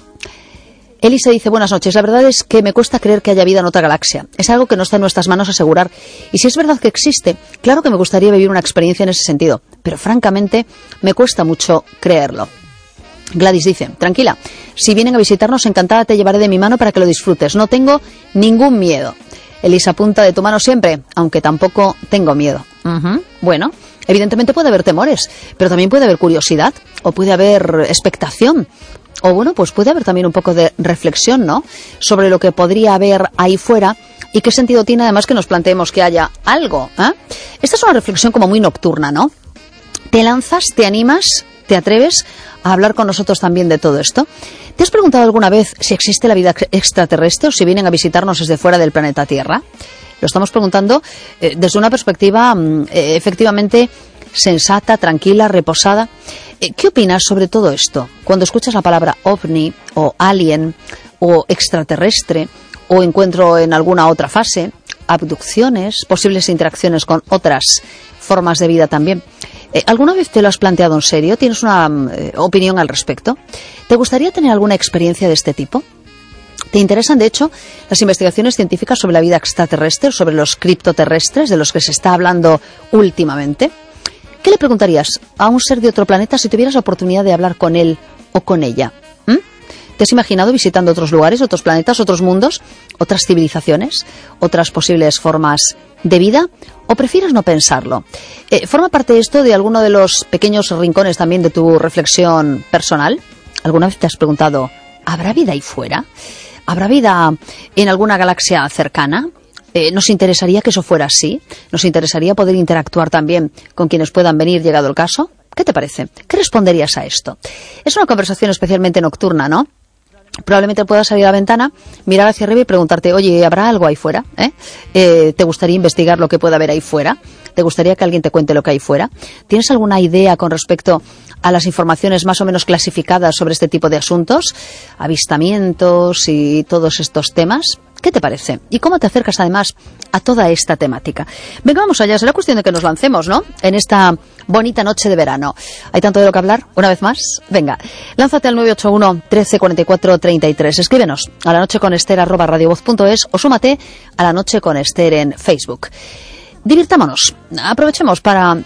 S3: Elisa dice, buenas noches, la verdad es que me cuesta creer que haya vida en otra galaxia. Es algo que no está en nuestras manos asegurar. Y si es verdad que existe, claro que me gustaría vivir una experiencia en ese sentido. Pero francamente, me cuesta mucho creerlo. Gladys dice, tranquila, si vienen a visitarnos, encantada te llevaré de mi mano para que lo disfrutes. No tengo ningún miedo. Elisa, punta de tu mano siempre, aunque tampoco tengo miedo. Bueno, evidentemente puede haber temores, pero también puede haber curiosidad, o puede haber expectación, o bueno, pues puede haber también un poco de reflexión, ¿no?, sobre lo que podría haber ahí fuera y qué sentido tiene además que nos planteemos que haya algo, ¿eh? Esta es una reflexión como muy nocturna, ¿no? ¿Te lanzas, te animas, te atreves a hablar con nosotros también de todo esto? ¿Te has preguntado alguna vez si existe la vida extraterrestre o si vienen a visitarnos desde fuera del planeta Tierra? Lo estamos preguntando desde una perspectiva efectivamente sensata, tranquila, reposada. ¿Qué opinas sobre todo esto? Cuando escuchas la palabra ovni o alien o extraterrestre o encuentro en alguna otra fase, abducciones, posibles interacciones con otras formas de vida también. ¿Alguna vez te lo has planteado en serio? ¿Tienes una opinión al respecto? ¿Te gustaría tener alguna experiencia de este tipo? ¿Te interesan, de hecho, las investigaciones científicas sobre la vida extraterrestre, sobre los criptoterrestres, de los que se está hablando últimamente? ¿Qué le preguntarías a un ser de otro planeta si tuvieras la oportunidad de hablar con él o con ella? ¿Te has imaginado visitando otros lugares, otros planetas, otros mundos, otras civilizaciones, otras posibles formas de vida? ¿O prefieres no pensarlo? ¿Forma parte esto de alguno de los pequeños rincones también de tu reflexión personal? ¿Alguna vez te has preguntado, ¿habrá vida ahí fuera? ¿Habrá vida en alguna galaxia cercana? ¿Nos interesaría que eso fuera así? ¿Nos interesaría poder interactuar también con quienes puedan venir, llegado el caso? ¿Qué te parece? ¿Qué responderías a esto? Es una conversación especialmente nocturna, ¿no? Probablemente puedas salir a la ventana, mirar hacia arriba y preguntarte, oye, ¿habrá algo ahí fuera? ¿Te gustaría investigar lo que pueda haber ahí fuera? ¿Te gustaría que alguien te cuente lo que hay fuera? ¿Tienes alguna idea con respecto a las informaciones más o menos clasificadas sobre este tipo de asuntos? Avistamientos y todos estos temas. ¿Qué te parece? ¿Y cómo te acercas además a toda esta temática? Venga, vamos allá, será cuestión de que nos lancemos, ¿no?, en esta bonita noche de verano. ¿Hay tanto de lo que hablar? Una vez más, venga, lánzate al 981 13 44 33. Escríbenos a lanocheconester@radiovoz.es o súmate a La Noche con Ester en Facebook. Divirtámonos, aprovechemos para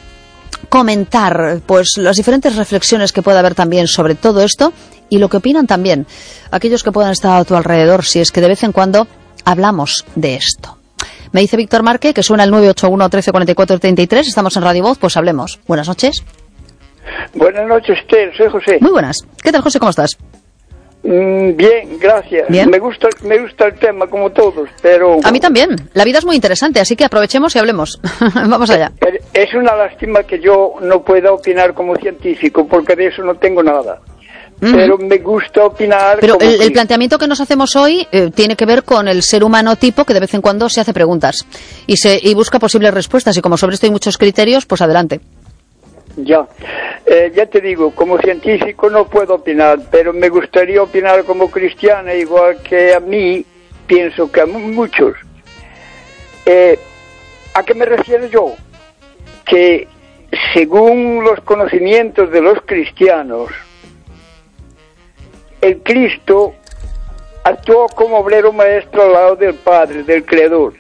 S3: comentar pues las diferentes reflexiones que pueda haber también sobre todo esto y lo que opinan también aquellos que puedan estar a tu alrededor, si es que de vez en cuando hablamos de esto. Me dice Víctor Marque que suena el 981 13 44 33. Estamos en Radio Voz, pues hablemos. Buenas noches.
S9: Buenas noches, Esther, soy José.
S3: Muy buenas. ¿Qué tal, José? ¿Cómo estás?
S9: Bien, gracias.
S3: ¿Bien?
S9: Me gusta el tema, como todos, pero...
S3: A mí también. La vida es muy interesante, así que aprovechemos y hablemos. Vamos allá.
S9: Es una lástima que yo no pueda opinar como científico, porque de eso no tengo nada. Pero me gusta opinar...
S3: Pero el planteamiento que nos hacemos hoy tiene que ver con el ser humano tipo que de vez en cuando se hace preguntas y busca posibles respuestas, y como sobre esto hay muchos criterios, pues adelante.
S9: Ya te digo, como científico no puedo opinar, pero me gustaría opinar como cristiana, igual que a mí, pienso que a muchos. ¿A qué me refiero yo? Que según los conocimientos de los cristianos, el Cristo actuó como obrero maestro al lado del Padre, del Creador,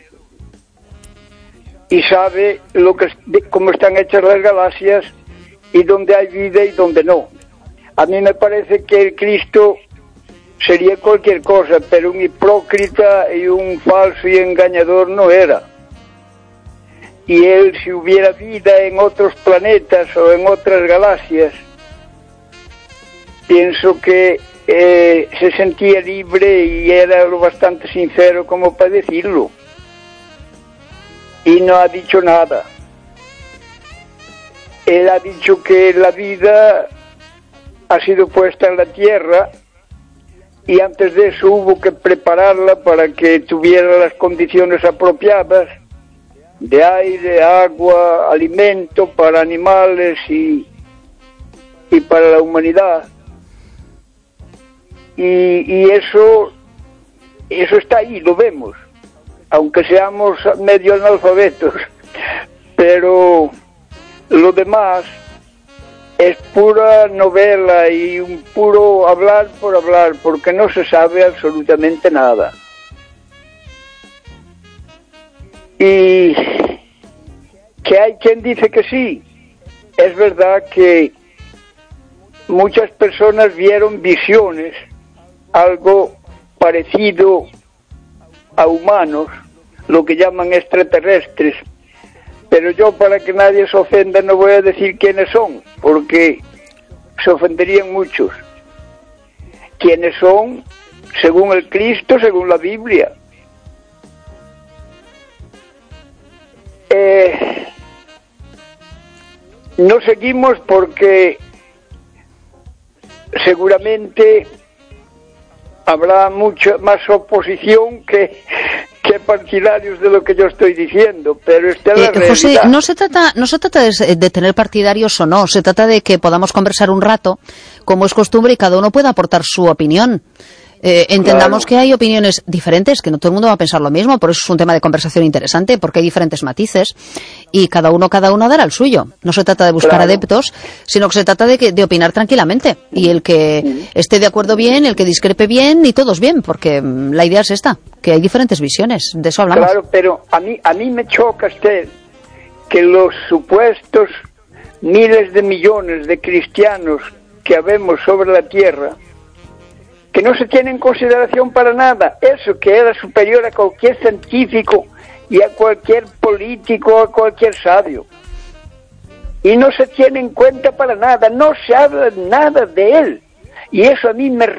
S9: y sabe cómo están hechas las galaxias y dónde hay vida y dónde no. A mí me parece que el Cristo sería cualquier cosa, pero un hipócrita y un falso y engañador no era. Y él, si hubiera vida en otros planetas o en otras galaxias, pienso que se sentía libre y era lo bastante sincero como para decirlo. Y no ha dicho nada. Él ha dicho que la vida ha sido puesta en la tierra y antes de eso hubo que prepararla para que tuviera las condiciones apropiadas de aire, agua, alimento para animales y para la humanidad. Y eso está ahí, lo vemos, aunque seamos medio analfabetos, pero lo demás es pura novela y un puro hablar por hablar, porque no se sabe absolutamente nada. Y que hay quien dice que sí. Es verdad que muchas personas vieron visiones, algo parecido a humanos, lo que llaman extraterrestres. Pero yo, para que nadie se ofenda, no voy a decir quiénes son, porque se ofenderían muchos. ¿Quiénes son? Según el Cristo, según la Biblia. No seguimos porque seguramente habrá mucha más oposición que partidarios de lo que yo estoy diciendo, pero esta es la realidad.
S3: José, no se trata de tener partidarios o no, se trata de que podamos conversar un rato, como es costumbre, y cada uno pueda aportar su opinión. Entendamos que hay opiniones diferentes, que no todo el mundo va a pensar lo mismo, por eso es un tema de conversación interesante, porque hay diferentes matices y cada uno dará el suyo. No se trata de buscar adeptos, sino que se trata de opinar tranquilamente, y el que esté de acuerdo bien, el que discrepe bien, y todos bien, porque la idea es esta, que hay diferentes visiones, de eso hablamos.
S9: Claro, pero a mí me choca, Esther, que los supuestos miles de millones de cristianos que habemos sobre la tierra, que no se tiene en consideración para nada, eso que era superior a cualquier científico y a cualquier político, a cualquier sabio, y no se tiene en cuenta para nada, no se habla nada de él, y eso a mí me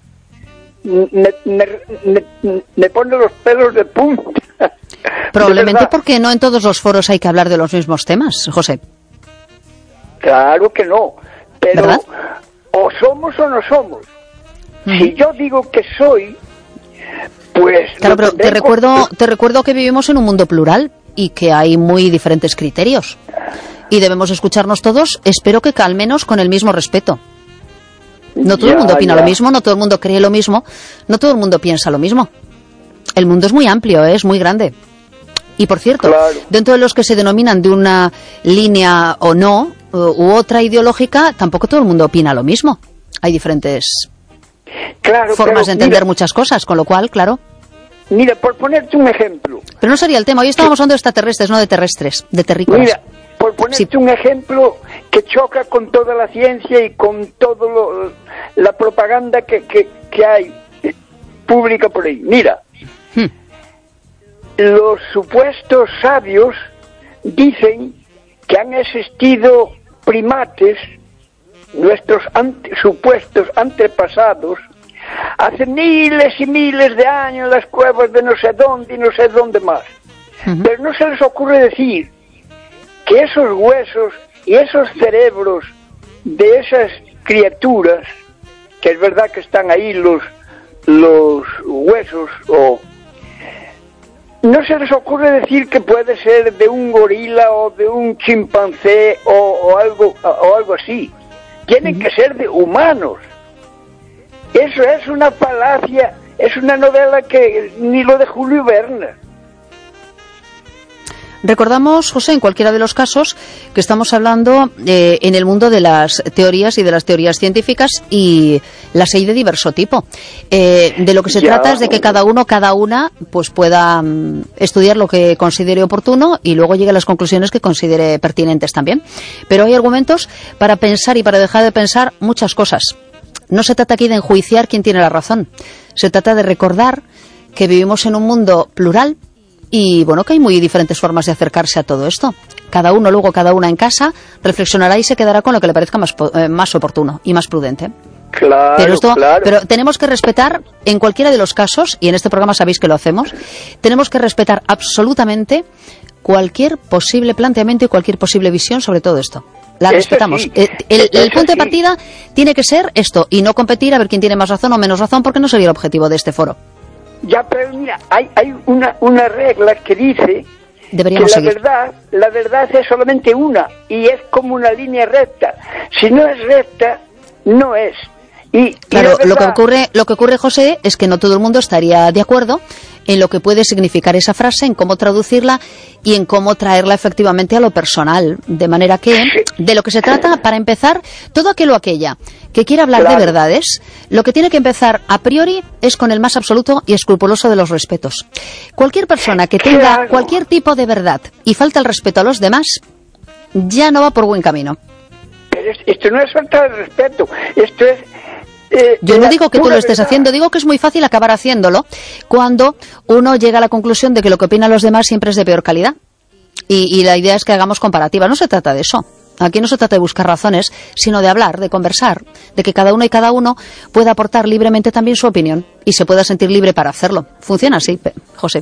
S9: pone los pelos de punta.
S3: Probablemente porque no en todos los foros hay que hablar de los mismos temas, José.
S9: Claro que no, pero
S3: ¿verdad?
S9: O somos o no somos. Si yo digo que soy, pues...
S3: Claro, pero te recuerdo que vivimos en un mundo plural y que hay muy diferentes criterios. Y debemos escucharnos todos, espero que al menos con el mismo respeto. No todo el mundo opina lo mismo, no todo el mundo cree lo mismo, no todo el mundo piensa lo mismo. El mundo es muy amplio, es muy grande. Y por cierto, dentro de los que se denominan de una línea o no, u otra ideológica, tampoco todo el mundo opina lo mismo. Hay diferentes... formas de entender muchas cosas, con lo cual, claro.
S9: Mira, por ponerte un ejemplo.
S3: Pero no sería el tema, hoy estábamos hablando de extraterrestres, no de terrestres, de terrícolas.
S9: Mira, por ponerte un ejemplo que choca con toda la ciencia y con todo la propaganda que hay pública por ahí. Mira, los supuestos sabios dicen que han existido primates nuestros supuestos antepasados, hace miles y miles de años en las cuevas de no sé dónde y no sé dónde más. Pero no se les ocurre decir que esos huesos y esos cerebros de esas criaturas, que es verdad que están ahí los huesos, o no se les ocurre decir que puede ser de un gorila o de un chimpancé o algo así. Tienen que ser de humanos. Eso es una falacia, es una novela que ni lo de Julio Verne.
S3: Recordamos, José, en cualquiera de los casos, que estamos hablando en el mundo de las teorías y de las teorías científicas, y las hay de diverso tipo. De lo que se trata es de que cada uno, cada una, pues pueda estudiar lo que considere oportuno y luego llegue a las conclusiones que considere pertinentes también. Pero hay argumentos para pensar y para dejar de pensar muchas cosas. No se trata aquí de enjuiciar quién tiene la razón. Se trata de recordar que vivimos en un mundo plural y, bueno, que hay muy diferentes formas de acercarse a todo esto. Cada uno, luego cada una en casa, reflexionará y se quedará con lo que le parezca más oportuno y más prudente.
S9: Claro,
S3: pero tenemos que respetar, en cualquiera de los casos, y en este programa sabéis que lo hacemos, tenemos que respetar absolutamente cualquier posible planteamiento y cualquier posible visión sobre todo esto. La respetamos.
S9: Sí.
S3: El punto de partida tiene que ser esto, y no competir a ver quién tiene más razón o menos razón, porque no sería el objetivo de este foro.
S9: Ya, pero mira, hay una regla que dice
S3: Deberíamos
S9: que
S3: seguir.
S9: la verdad es solamente una, y es como una línea recta. Si no es recta, no es.
S3: Claro,
S9: verdad,
S3: lo que ocurre, José, es que no todo el mundo estaría de acuerdo en lo que puede significar esa frase, en cómo traducirla y en cómo traerla efectivamente a lo personal. De manera que, de lo que se trata, para empezar, todo aquel o aquella que quiera hablar de verdades, lo que tiene que empezar a priori es con el más absoluto y escrupuloso de los respetos. Cualquier persona que tenga cualquier tipo de verdad y falta el respeto a los demás, ya no va por buen camino.
S9: Pero esto no es falta de respeto, esto es...
S3: Yo no digo que tú lo estés haciendo, digo que es muy fácil acabar haciéndolo cuando uno llega a la conclusión de que lo que opinan los demás siempre es de peor calidad. Y la idea es que hagamos comparativa. No se trata de eso. Aquí no se trata de buscar razones, sino de hablar, de conversar, de que cada uno y cada uno pueda aportar libremente también su opinión y se pueda sentir libre para hacerlo. Funciona así, José.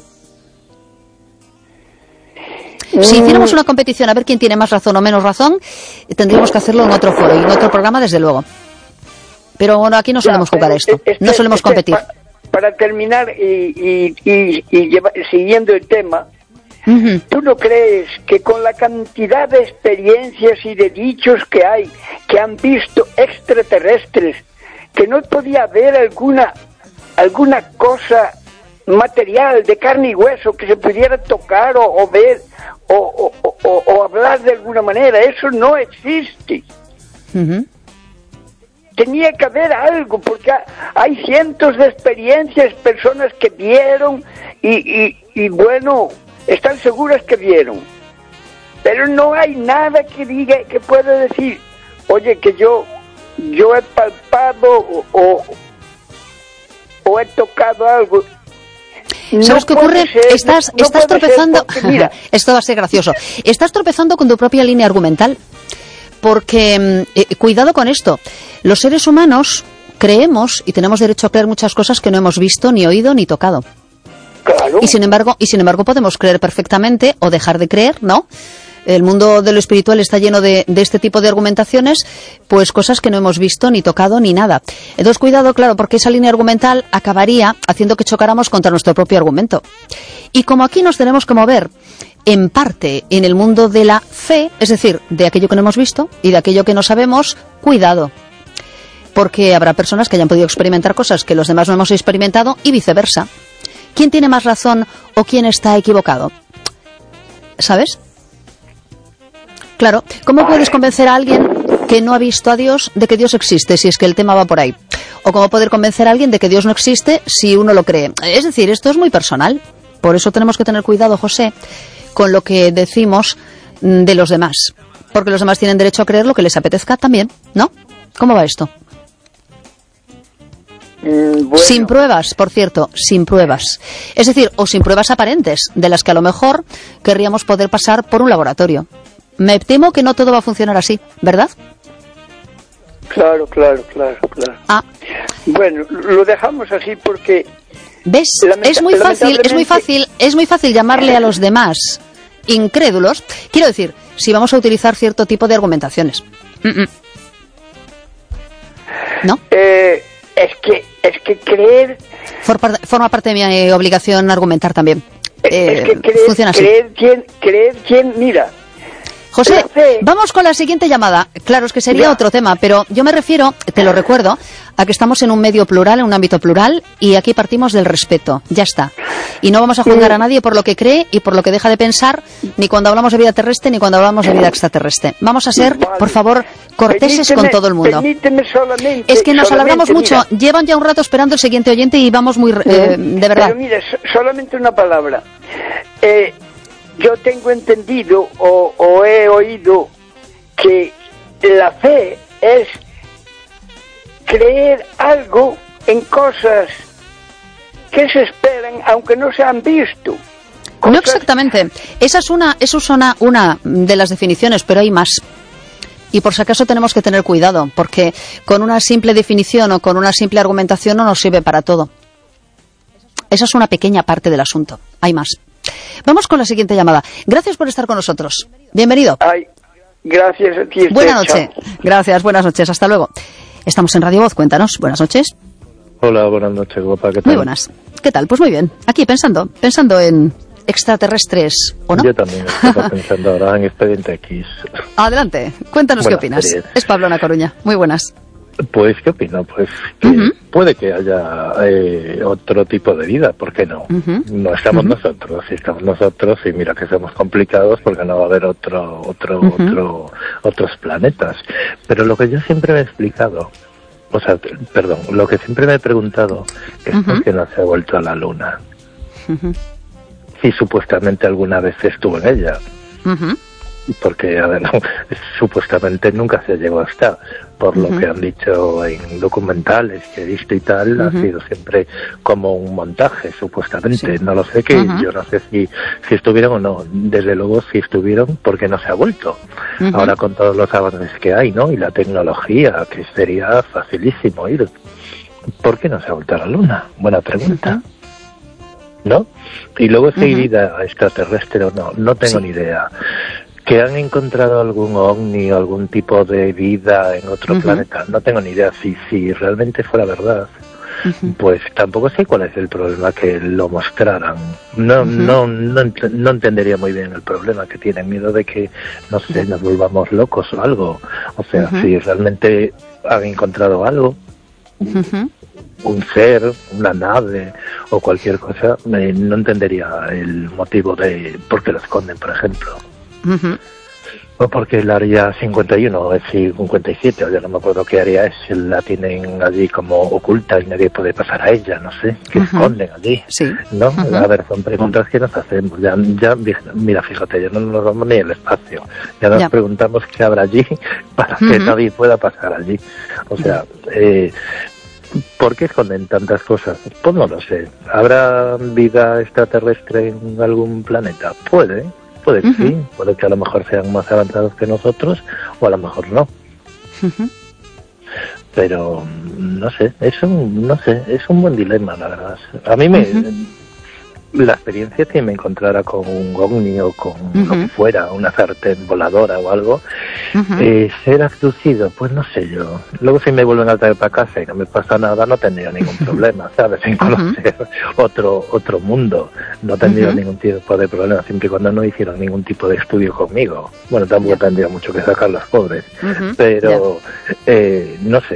S3: Si hiciéramos una competición a ver quién tiene más razón o menos razón, tendríamos que hacerlo en otro foro y en otro programa, desde luego. Pero bueno, aquí no solemos jugar esto, no solemos competir.
S9: Para terminar y siguiendo el tema, ¿tú no crees que con la cantidad de experiencias y de dichos que hay, que han visto extraterrestres, que no podía haber alguna cosa material de carne y hueso que se pudiera tocar o ver o hablar de alguna manera? Eso no existe. Tenía que haber algo, porque hay cientos de experiencias, personas que vieron y bueno, están seguras que vieron. Pero no hay nada que diga, que pueda decir, oye, que yo he palpado o he tocado algo.
S3: ¿Sabes qué ocurre? Estás tropezando. Mira, esto va a ser gracioso. Estás tropezando con tu propia línea argumental. Porque, cuidado con esto, los seres humanos creemos y tenemos derecho a creer muchas cosas que no hemos visto, ni oído, ni tocado.
S9: Claro.
S3: Y sin embargo podemos creer perfectamente o dejar de creer, ¿no? El mundo de lo espiritual está lleno de este tipo de argumentaciones, pues cosas que no hemos visto, ni tocado, ni nada. Entonces, cuidado, claro, porque esa línea argumental acabaría haciendo que chocáramos contra nuestro propio argumento. Y como aquí nos tenemos que mover en parte en el mundo de la fe, es decir, de aquello que no hemos visto y de aquello que no sabemos, cuidado. Porque habrá personas que hayan podido experimentar cosas que los demás no hemos experimentado y viceversa. ¿Quién tiene más razón o quién está equivocado? ¿Sabes? Claro, ¿cómo puedes convencer a alguien que no ha visto a Dios de que Dios existe, si es que el tema va por ahí? ¿O cómo poder convencer a alguien de que Dios no existe si uno lo cree? Es decir, esto es muy personal. Por eso tenemos que tener cuidado, José, con lo que decimos de los demás. Porque los demás tienen derecho a creer lo que les apetezca también, ¿no? ¿Cómo va esto? Bueno. Sin pruebas, por cierto, sin pruebas. Es decir, o sin pruebas aparentes, de las que a lo mejor querríamos poder pasar por un laboratorio. Me temo que no todo va a funcionar así, ¿verdad?
S9: Claro.
S3: Ah.
S9: Bueno, lo dejamos así porque...
S3: ¿Ves? Es muy fácil llamarle a los demás incrédulos. Quiero decir, si vamos a utilizar cierto tipo de argumentaciones. ¿No?
S9: Es que creer...
S3: Forma parte de mi obligación argumentar también.
S9: Es que
S3: funciona así.
S9: Creer quién, mira...
S3: José, vamos con la siguiente llamada. Claro, es que sería otro tema, pero yo me refiero, te lo recuerdo, a que estamos en un medio plural, en un ámbito plural, y aquí partimos del respeto. Ya está. Y no vamos a juzgar a nadie por lo que cree y por lo que deja de pensar, ni cuando hablamos de vida terrestre, ni cuando hablamos de vida extraterrestre. Vamos a ser, por favor, corteses con todo el mundo. Es que nos alargamos mucho. Mira, llevan ya un rato esperando el siguiente oyente y vamos muy... de verdad.
S9: Pero mira, solamente una palabra. Yo tengo entendido o he oído que la fe es creer algo en cosas que se esperan aunque no se han visto.
S3: No exactamente. Eso es una de las definiciones, pero hay más. Y por si acaso tenemos que tener cuidado, porque con una simple definición o con una simple argumentación no nos sirve para todo. Esa es una pequeña parte del asunto. Hay más. Vamos con la siguiente llamada. Gracias por estar con nosotros. Bienvenido.
S9: Ay, gracias a ti.
S3: Buenas noches. Gracias, buenas noches. Hasta luego. Estamos en Radio Voz. Cuéntanos. Buenas noches.
S10: Hola, buenas noches, guapa. ¿Qué tal?
S3: Muy buenas. ¿Qué tal? Pues muy bien. Aquí pensando en extraterrestres, ¿o no?
S10: Yo también estaba pensando ahora en Expediente X.
S3: Adelante. Cuéntanos qué opinas. Es Pablo Ana Coruña. Muy buenas.
S10: Pues, ¿qué opino? Pues que puede que haya otro tipo de vida, ¿por qué no? No estamos nosotros, si estamos nosotros, y mira que somos complicados porque no va a haber otros planetas. Pero lo que yo siempre me he explicado, lo que siempre me he preguntado es por qué no se ha vuelto a la Luna. Si supuestamente alguna vez estuvo en ella. Porque, a ver, supuestamente nunca se llegó a estar. Por lo que han dicho en documentales que he visto y tal, ha sido siempre como un montaje, supuestamente. Sí. No lo sé, yo no sé si estuvieron o no. Desde luego, si estuvieron, porque no se ha vuelto. Ahora con todos los avances que hay, ¿no? Y la tecnología, que sería facilísimo ir. ¿Por qué no se ha vuelto a la Luna? Buena pregunta. ¿No? Y luego si hay vida extraterrestre o no tengo ni idea. ¿Que han encontrado algún ovni o algún tipo de vida en otro planeta? No tengo ni idea. Si realmente fuera verdad, pues tampoco sé cuál es el problema que lo mostraran. No entendería muy bien el problema, que tienen miedo de que, no sé, nos volvamos locos o algo. O sea, si realmente han encontrado algo, un ser, una nave o cualquier cosa, no entendería el motivo de por qué lo esconden, por ejemplo. O porque el área 51 o el 57, o ya no me acuerdo qué área es, la tienen allí como oculta y nadie puede pasar a ella, no sé, que esconden allí, ¿no? A ver, son preguntas que nos hacemos, ya mira, fíjate, ya no nos vamos ni al espacio, ya nos preguntamos qué habrá allí para que nadie pueda pasar allí, o sea, ¿por qué esconden tantas cosas? Pues no lo sé. ¿Habrá vida extraterrestre en algún planeta? Puede que sí, puede que a lo mejor sean más avanzados que nosotros, o a lo mejor no. Pero no sé, es un buen dilema, la verdad. A mí la experiencia, si me encontrara con un ovni o con lo que fuera, una sartén voladora o algo, ser abducido, pues no sé yo. Luego si me vuelven a traer para casa y no me pasa nada, no tendría ningún problema, ¿sabes? En conocer otro mundo, no tendría ningún tipo de problema, siempre y cuando no hicieran ningún tipo de estudio conmigo. Bueno, tampoco tendría mucho que sacar los pobres, pero no sé.